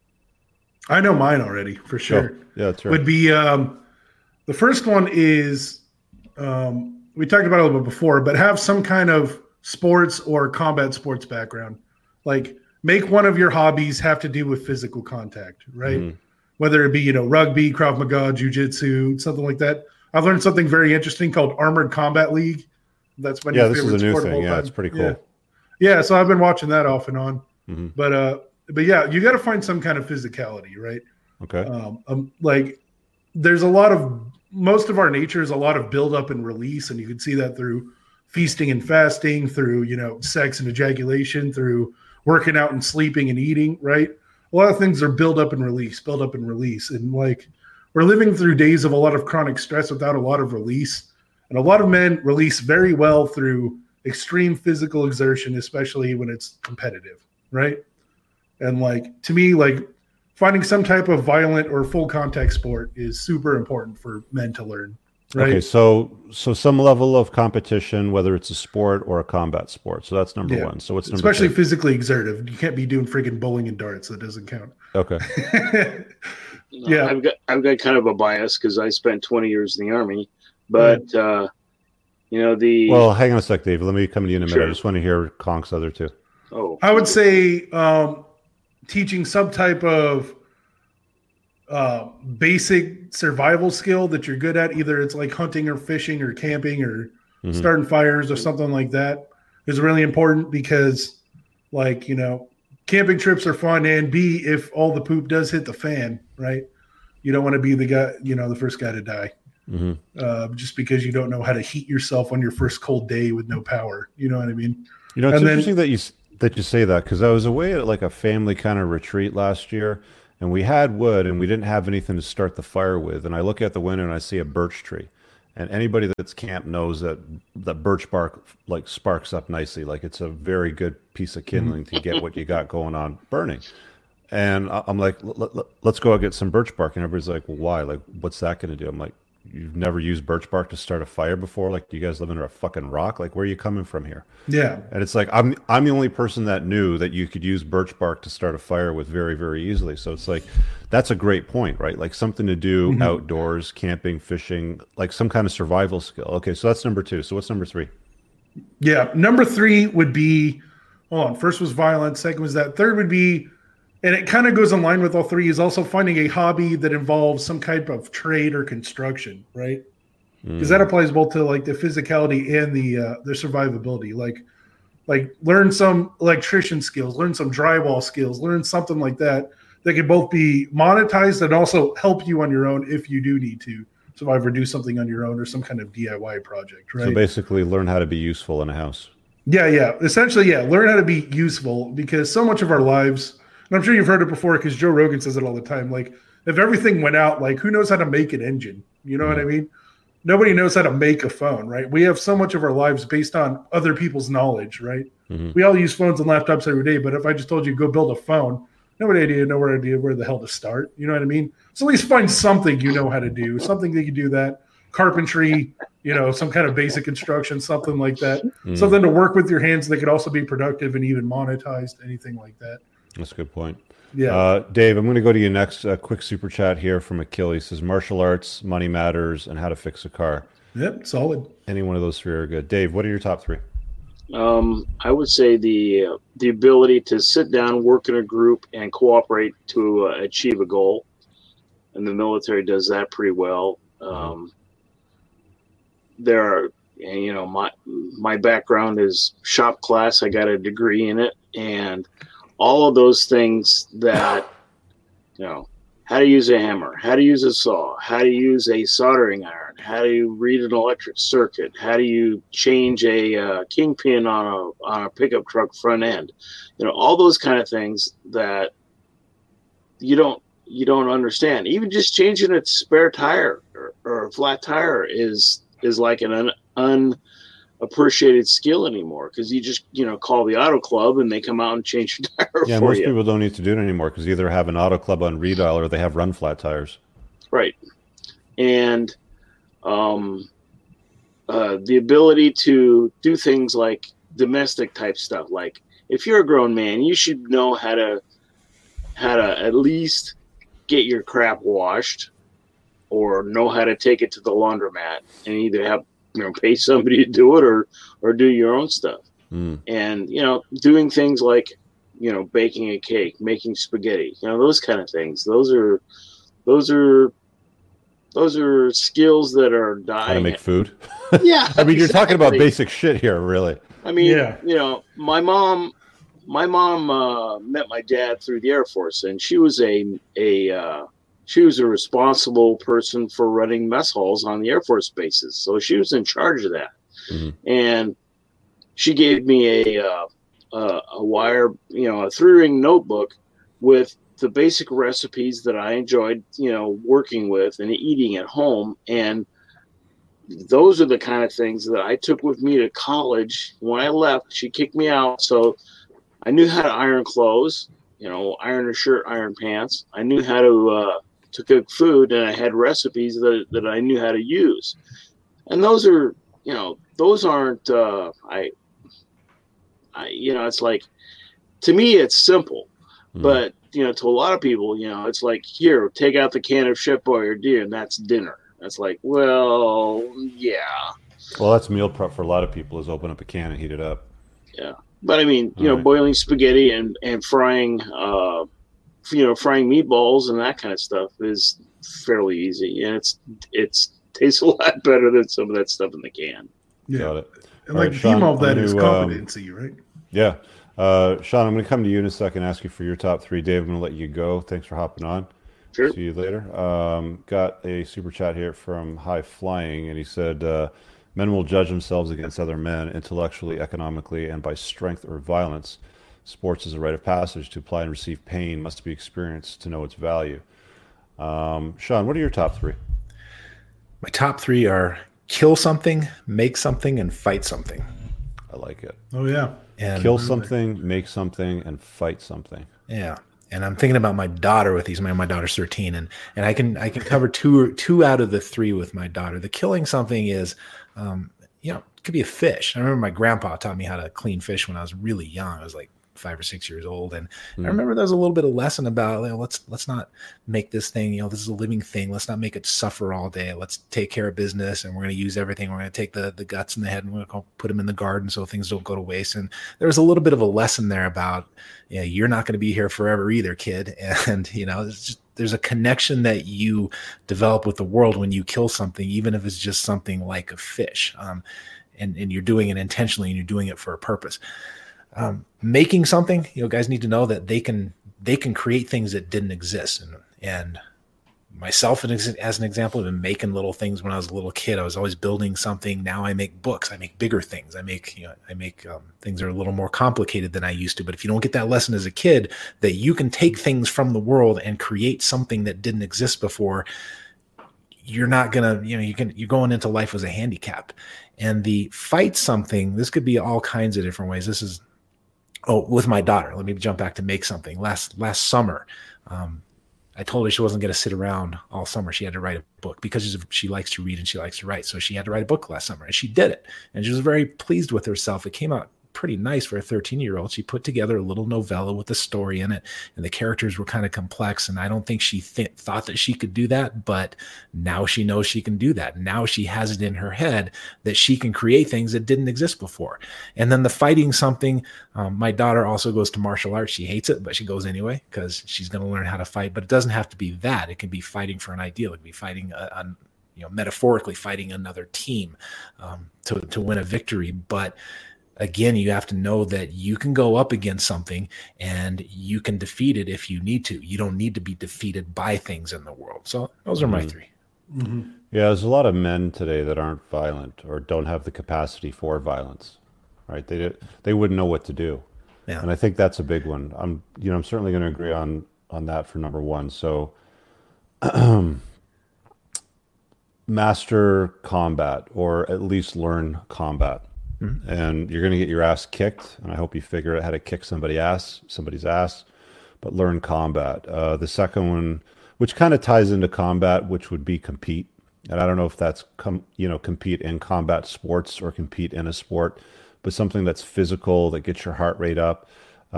I know mine already for sure. Oh, yeah, that's right. Would be the first one is we talked about it a little bit before, but have some kind of sports or combat sports background. Like make one of your hobbies have to do with physical contact, right? Mm-hmm. Whether it be, you know, rugby, Krav Maga, jiu-jitsu, something like that. I've learned something very interesting called Armored Combat League. That's my this is a new thing. Yeah, it's pretty cool. Yeah, so I've been watching that off and on. Mm-hmm. But yeah, you got to find some kind of physicality, right? Okay. Like there's most of our nature is a lot of build up and release, and you can see that through feasting and fasting, through, you know, sex and ejaculation, through working out and sleeping and eating, right? A lot of things are build up and release. And like we're living through days of a lot of chronic stress without a lot of release. And a lot of men release very well through extreme physical exertion, especially when it's competitive, right? And like, to me, like finding some type of violent or full contact sport is super important for men to learn. Right? Okay, so some level of competition, whether it's a sport or a combat sport. So that's number 1. So what's number 2? Especially physically exertive. You can't be doing freaking bowling and darts. That doesn't count. Okay. Yeah, I've got kind of a bias because I spent 20 years in the Army, but you know Well, hang on a sec, Dave. Let me come to you in a minute. Sure. I just want to hear Conk's other 2. Oh, I would say teaching some type of basic survival skill that you're good at. Either it's like hunting or fishing or camping or starting fires or something like that is really important, because like, you know, camping trips are fun, and B, if all the poop does hit the fan, right, you don't want to be the guy, you know, the first guy to die. Just because you don't know how to heat yourself on your first cold day with no power. You know what I mean? You know, it's interesting that you say that, because I was away at like a family kind of retreat last year, and we had wood and we didn't have anything to start the fire with. And I look at the window and I see a birch tree. And anybody that's camped knows that birch bark like sparks up nicely. Like it's a very good piece of kindling to get what you got going on burning. And I'm like, let's go out and get some birch bark. And everybody's like, well, why? Like, what's that going to do? I'm like, you've never used birch bark to start a fire before? Like, do you guys live under a fucking rock? Like, where are you coming from here? Yeah. And it's like, I'm the only person that knew that you could use birch bark to start a fire with very, very easily. So it's like, that's a great point, right? Like something to do outdoors, camping, fishing, like some kind of survival skill. Okay, so that's number 2. So what's number 3? Yeah, number 3 would be, hold on, first was violence, second was that, third would be, and it kind of goes in line with all 3, is also finding a hobby that involves some type of trade or construction, right? Because that applies both to like the physicality and the survivability. Like learn some electrician skills, learn some drywall skills, learn something like that can both be monetized and also help you on your own if you do need to survive or do something on your own or some kind of DIY project, right? So basically learn how to be useful in a house. Yeah. Essentially, yeah. Learn how to be useful, because so much of our lives, and I'm sure you've heard it before because Joe Rogan says it all the time, like if everything went out, like who knows how to make an engine? You know what I mean? Nobody knows how to make a phone, right? We have so much of our lives based on other people's knowledge, right? We all use phones and laptops every day, but if I just told you go build a phone, nobody would know where the hell to start. You know what I mean? So at least find something you know how to do, something that you do that. Carpentry, some kind of basic construction, something like that. Something to work with your hands that could also be productive and even monetized, anything like that. That's a good point. Yeah. Dave, I'm going to go to you next. A quick super chat here from Achilles. Says martial arts, money matters, and how to fix a car. Yep, solid. Any one of those 3 are good. Dave, what are your top 3? I would say the ability to sit down, work in a group, and cooperate to achieve a goal. And the military does that pretty well. There are, my background is shop class. I got a degree in it, and all of those things that, how to use a hammer, how to use a saw, how to use a soldering iron, how do you read an electric circuit, how do you change a kingpin on a pickup truck front end, all those kind of things that you don't understand. Even just changing a spare tire or a flat tire is like an unappreciated skill anymore, because you just call the auto club and they come out and change your tire for you. Most people don't need to do it anymore because they either have an auto club on redial or they have run flat tires. Right. And the ability to do things like domestic type stuff, like if you're a grown man, you should know how to at least get your crap washed, or know how to take it to the laundromat and either have pay somebody to do it or do your own stuff. And doing things like baking a cake, making spaghetti, those kind of things. Those are skills that are dying. How to make food. Yeah. I mean, you're talking about basic shit here, really. I mean, my mom met my dad through the Air Force, and she was she was a responsible person for running mess halls on the Air Force bases. So she was in charge of that. And she gave me a wire, a 3-ring notebook with the basic recipes that I enjoyed, working with and eating at home. And those are the kind of things that I took with me to college. When I left, she kicked me out. So I knew how to iron clothes, iron a shirt, iron pants. I knew how to cook food, and I had recipes that I knew how to use. And those are, those aren't, it's like, to me, it's simple, but, to a lot of people, it's like, here, take out the can of Chef Boyardee and that's dinner. That's like, well, yeah. Well, that's meal prep for a lot of people, is open up a can and heat it up. Yeah. But I mean, boiling spaghetti and frying, frying meatballs and that kind of stuff is fairly easy, and it tastes a lot better than some of that stuff in the can. Yeah. Got it. And like the theme of that is competency, right? Yeah. Sean, I'm going to come to you in a second, ask you for your top 3. Dave, I'm going to let you go. Thanks for hopping on. Sure. See you later. Got a super chat here from High Flying, and he said, men will judge themselves against other men intellectually, economically, and by strength or violence. Sports is a rite of passage. To apply and receive pain must be experienced to know its value. Sean, what are your top 3? My top 3 are kill something, make something, and fight something. I like it. Oh, yeah. And kill something, make something, and fight something. Yeah. And I'm thinking about my daughter with these. My daughter's 13, and I can cover two out of the three with my daughter. The killing something is, it could be a fish. I remember my grandpa taught me how to clean fish when I was really young. I was like 5 or 6 years old, and I remember there was a little bit of lesson about let's not make this thing. This is a living thing. Let's not make it suffer all day. Let's take care of business, and we're going to use everything. We're going to take the guts and the head, and we're going to put them in the garden so things don't go to waste. And there was a little bit of a lesson there about you're not going to be here forever either, kid. And there's a connection that you develop with the world when you kill something, even if it's just something like a fish, and you're doing it intentionally and you're doing it for a purpose. Making something, guys need to know that they can create things that didn't exist. And myself, as an example, I've been making little things when I was a little kid. I was always building something. Now I make books. I make bigger things. I make things that are a little more complicated than I used to. But if you don't get that lesson as a kid, that you can take things from the world and create something that didn't exist before, you're not gonna, you're going into life as a handicap. And the fight something, this could be all kinds of different ways. This is, with my daughter, let me jump back to make something. Last summer, I told her she wasn't going to sit around all summer. She had to write a book because she likes to read and she likes to write. So she had to write a book last summer, and she did it. And she was very pleased with herself. It came out pretty nice for a 13-year-old. She put together a little novella with a story in it, and the characters were kind of complex. And I don't think she thought that she could do that, but now she knows she can do that. Now she has it in her head that she can create things that didn't exist before. And then the fighting something, my daughter also goes to martial arts. She hates it, but she goes anyway because she's going to learn how to fight. But it doesn't have to be that. It can be fighting for an ideal. It can be fighting metaphorically fighting another team to win a victory. But again, you have to know that you can go up against something and you can defeat it if you need to. You don't need to be defeated by things in the world. So those are my three. Mm-hmm. Yeah, there's a lot of men today that aren't violent or don't have the capacity for violence, right? They wouldn't know what to do. Yeah. And I think that's a big one. I'm certainly going to agree on that for number one. So master combat, or at least learn combat. Mm-hmm. And you're going to get your ass kicked, and I hope you figure out how to kick somebody's ass, but learn combat. The second one, which kind of ties into combat, which would be compete. And I don't know if that's compete in combat sports or compete in a sport, but something that's physical, that gets your heart rate up,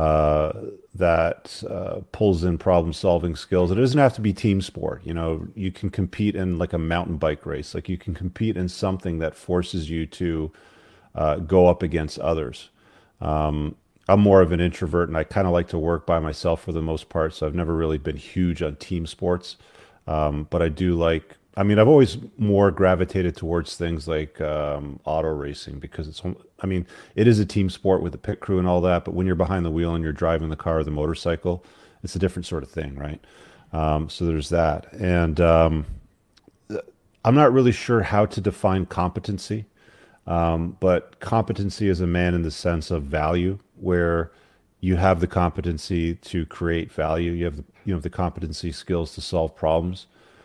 that pulls in problem-solving skills. It doesn't have to be team sport. You can compete in like a mountain bike race. Like you can compete in something that forces you to go up against others. I'm more of an introvert, and I kind of like to work by myself for the most part, so I've never really been huge on team sports. But I do like, I've always more gravitated towards things like auto racing, because it is a team sport with the pit crew and all that, but when you're behind the wheel and you're driving the car or the motorcycle, it's a different sort of thing, right? So there's that. And I'm not really sure how to define competency. But competency is a man in the sense of value, where you have the competency to create value. You have the competency skills to solve problems.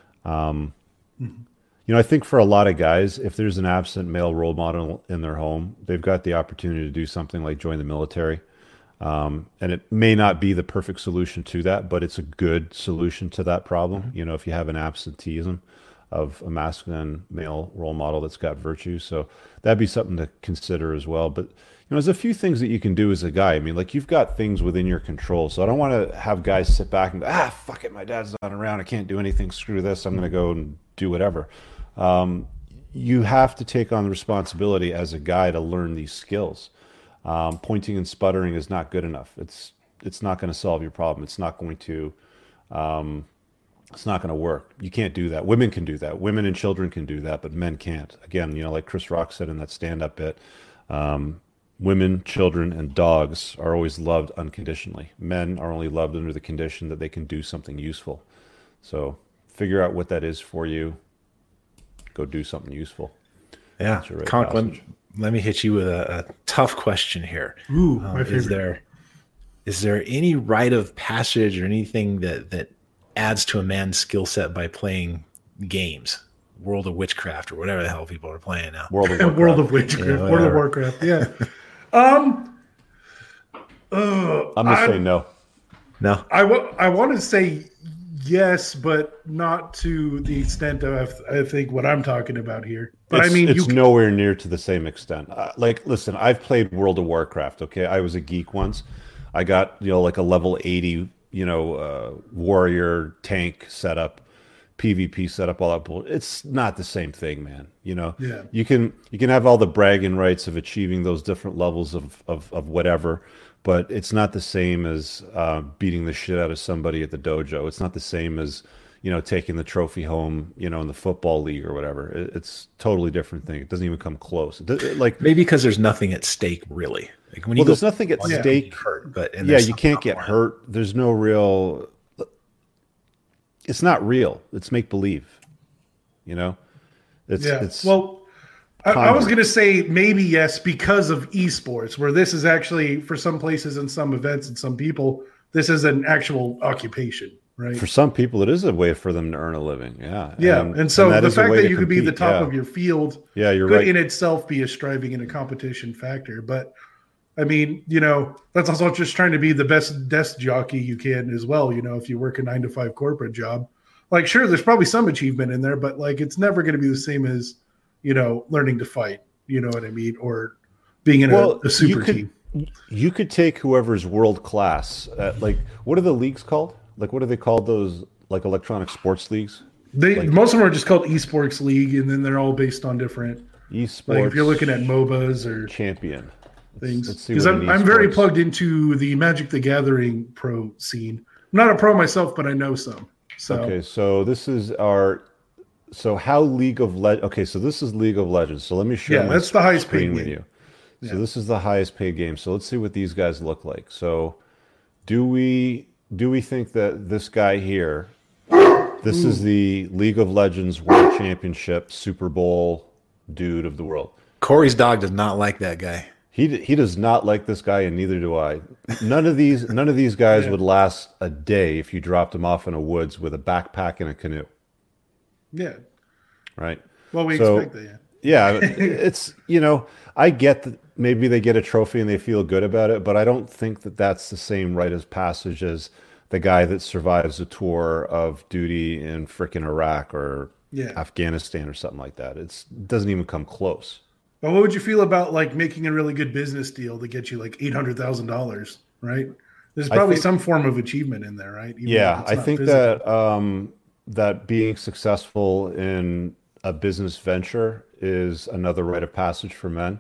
I think for a lot of guys, if there's an absent male role model in their home, they've got the opportunity to do something like join the military. And it may not be the perfect solution to that, but it's a good solution to that problem. If you have an absenteeism of a masculine male role model that's got virtue. So that'd be something to consider as well. But there's a few things that you can do as a guy. You've got things within your control. So I don't want to have guys sit back and go, fuck it, my dad's not around, I can't do anything, screw this, I'm going to go and do whatever. You have to take on the responsibility as a guy to learn these skills. Pointing and sputtering is not good enough. It's not going to solve your problem. It's not going to work. You can't do that. Women can do that. Women and children can do that, but men can't. Again, like Chris Rock said in that stand-up bit, women, children, and dogs are always loved unconditionally. Men are only loved under the condition that they can do something useful. So figure out what that is for you. Go do something useful. Yeah. Conklin, let me hit you with a tough question here. Ooh, my favorite. Is there any rite of passage or anything that adds to a man's skill set by playing games, World of Witchcraft or whatever the hell people are playing now? World of Witchcraft, yeah, World of Warcraft. Yeah. I'm gonna say no. No, I want to say yes, but not to the extent of I think what I'm talking about here. But it's nowhere near to the same extent. Like, listen, I've played World of Warcraft. Okay, I was a geek once. I got like a level 80, warrior tank setup, PvP setup, all that. It's not the same thing, man. Yeah. You can have all the bragging rights of achieving those different levels of whatever, but it's not the same as beating the shit out of somebody at the dojo. It's not the same as taking the trophy home, in the football league or whatever. It's totally different thing. It doesn't even come close. Like, maybe because there's nothing at stake, really. Like when there's nothing at stake. Hurt, but you can't get hurt. There's no real. It's not real. It's make believe. It's well. I was going to say maybe yes because of esports, where this is actually, for some places and some events and some people, this is an actual occupation, right? For some people, it is a way for them to earn a living. Yeah. Yeah. And so the fact that you could be the top of your field you're could right. in itself be a striving and a competition factor. But I mean, that's also just trying to be the best desk jockey you can as well. If you work a 9-to-5 corporate job, like, sure, there's probably some achievement in there, but like, it's never going to be the same as, learning to fight, you know what I mean? Or being in a super team. You could take whoever's world class. Like, what are the leagues called? Like, what are they called? Those like electronic sports leagues? Most of them are just called esports league, and then they're all based on different esports. Like if you're looking at MOBAs or champion things, because I'm very plugged into the Magic the Gathering pro scene. I'm not a pro myself, but I know some. So okay, so this is how League of Legends. Okay, so this is League of Legends. So let me share. That's the highest paid with you. So this is the highest paid game. So let's see what these guys look like. So do we think that this guy here, this is the League of Legends World Championship Super Bowl dude of the world? Corey's dog does not like that guy. He does not like this guy, and neither do I. None of these guys would last a day if you dropped them off in a woods with a backpack and a canoe. Yeah. Right. Well, we expect that. Yeah, it's I get that maybe they get a trophy and they feel good about it, but I don't think that that's the same rite of passage as the guy that survives a tour of duty in frickin' Iraq or Afghanistan or something like that. It doesn't even come close. But what would you feel about like making a really good business deal to get you like $800,000, right? There's probably some form of achievement in there, right? I think physical. that being successful in a business venture is another rite of passage for men.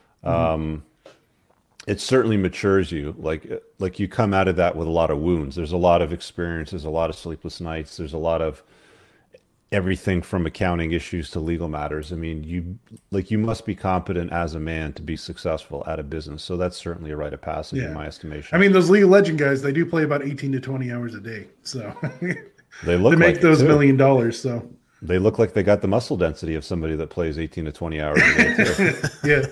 It certainly matures you. Like you come out of that with a lot of wounds. There's a lot of experiences, a lot of sleepless nights. There's a lot of everything from accounting issues to legal matters. I mean, you must be competent as a man to be successful at a business. So that's certainly a rite of passage in my estimation. I mean, those League of Legends guys, they do play about 18 to 20 hours a day. So they look to make those $1 million. So they look like they got the muscle density of somebody that plays 18 to 20 hours a day too. Yeah.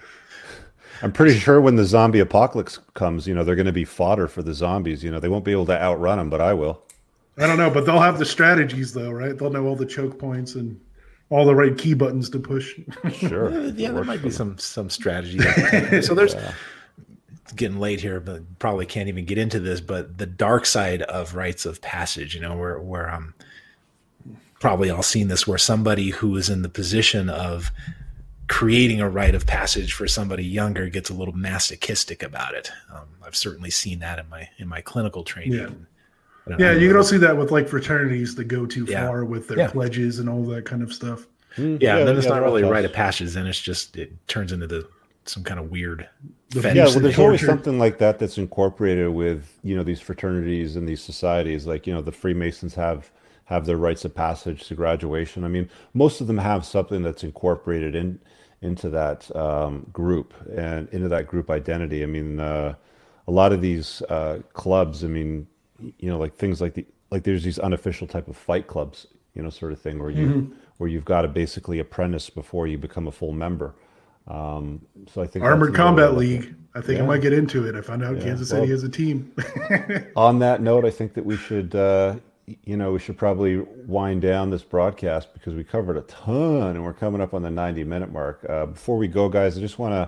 I'm pretty sure when the zombie apocalypse comes, they're going to be fodder for the zombies. They won't be able to outrun them, but I will. I don't know, but they'll have the strategies though, right? They'll know all the choke points and all the right key buttons to push. Sure. Yeah, there might be some strategy. So there's it's getting late here, but probably can't even get into this, but the dark side of rites of passage, where probably all seen this, where somebody who is in the position of creating a rite of passage for somebody younger gets a little masochistic about it. I've certainly seen that in my clinical training. Yeah, you can also see that with like fraternities that go too far with their pledges and all that kind of stuff. Yeah, and then it's not really a rite of passage. Then it turns into some kind of weird. There's always something like that that's incorporated with these fraternities and these societies. Like the Freemasons have their rites of passage to graduation. I mean, most of them have something that's incorporated into that group and into that group identity. I mean, a lot of these clubs. I mean. Like things like there's these unofficial type of fight clubs, sort of thing where you've got to basically apprentice before you become a full member. So I think Armored Combat League. I think I might get into it. I found out Kansas City has a team. On that note, I think that we should, we should probably wind down this broadcast because we covered a ton and we're coming up on the 90-minute mark. Before we go, guys, I just want to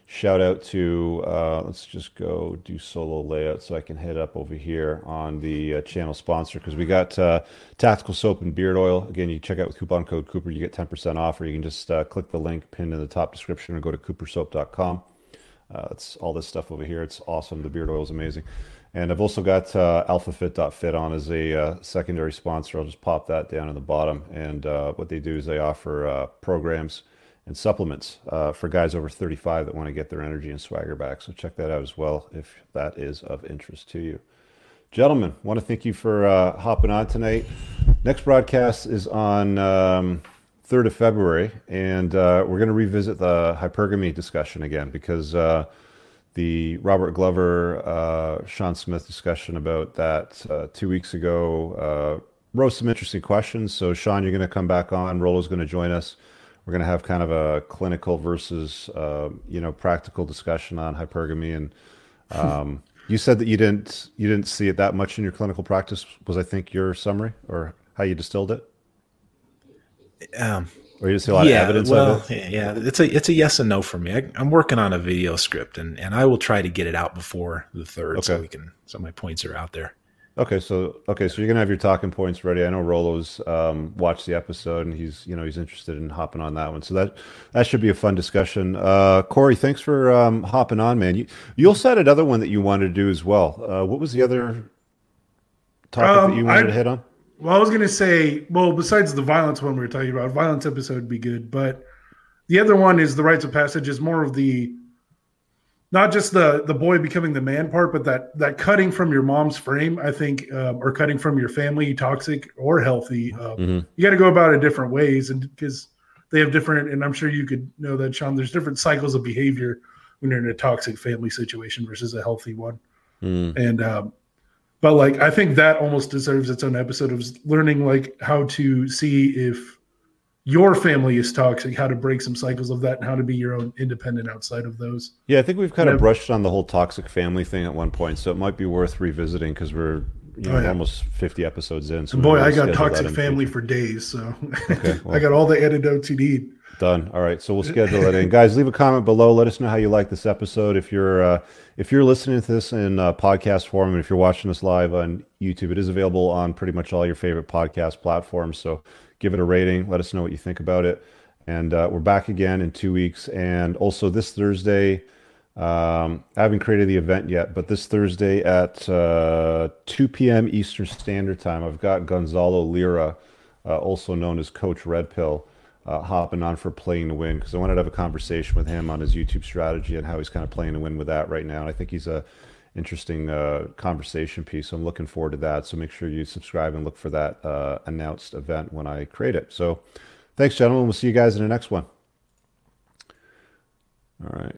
Shout out to, let's just go do solo layout so I can head up over here on the channel sponsor, because we got Tactical Soap and Beard Oil. Again, you check out with coupon code Cooper, you get 10% off, or you can just click the link pinned in the top description or go to coopersoap.com. It's all this stuff over here. It's awesome. The beard oil is amazing. And I've also got AlphaFit.fit on as a secondary sponsor. I'll just pop that down in the bottom. And what they do is they offer programs and supplements for guys over 35 that want to get their energy and swagger back. So check that out as well if that is of interest to you. Gentlemen, want to thank you for hopping on tonight. Next broadcast is on 3rd of February, and we're going to revisit the hypergamy discussion again, because the Robert Glover, Sean Smith discussion about that 2 weeks ago rose some interesting questions. So Sean, you're going to come back on. Rollo's going to join us. We're going to have kind of a clinical versus, practical discussion on hypergamy. And you said that you didn't see it that much in your clinical practice. Was, I think, your summary or how you distilled it? Or you just see a lot of evidence of it? Yeah, it's a yes and no for me. I'm working on a video script, and I will try to get it out before the 3rd, so my points are out there. Okay, so you're gonna have your talking points ready. I know Rolo's watched the episode, and he's interested in hopping on that one. So that should be a fun discussion. Corey, thanks for hopping on, man. You also had another one that you wanted to do as well. What was the other topic that you wanted to hit on? Well, I was going to say, besides the violence one we were talking about, violence episode would be good. But the other one is the rites of passage, is more of the, not just the boy becoming the man part, but that cutting from your mom's frame, I think, or cutting from your family, toxic or healthy. You got to go about it different ways, and because they have different, and I'm sure you could know that, Sean, there's different cycles of behavior when you're in a toxic family situation versus a healthy one. And, but like, I think that almost deserves its own episode of learning like how to see if your family is toxic, how to break some cycles of that, and how to be your own independent outside of those. Yeah, I think we've kind of brushed on the whole toxic family thing at one point, so it might be worth revisiting, because we're almost 50 episodes in. So boy, I got toxic family for days, so I got all the antidotes you need. Done. All right, so we'll schedule it in. Guys, leave a comment below. Let us know how you like this episode. If you're listening to this in podcast form, and if you're watching this live on YouTube, it is available on pretty much all your favorite podcast platforms. So give it a rating. Let us know what you think about it. And we're back again in 2 weeks. And also this Thursday, I haven't created the event yet, but this Thursday at 2 p.m. Eastern Standard Time, I've got Gonzalo Lira, also known as Coach Red Pill, hopping on for Playing to Win, because I wanted to have a conversation with him on his YouTube strategy and how he's kind of playing to win with that right now. And I think he's a interesting conversation piece. So I'm looking forward to that. So make sure you subscribe and look for that announced event when I create it. So thanks, gentlemen. We'll see you guys in the next one. All right.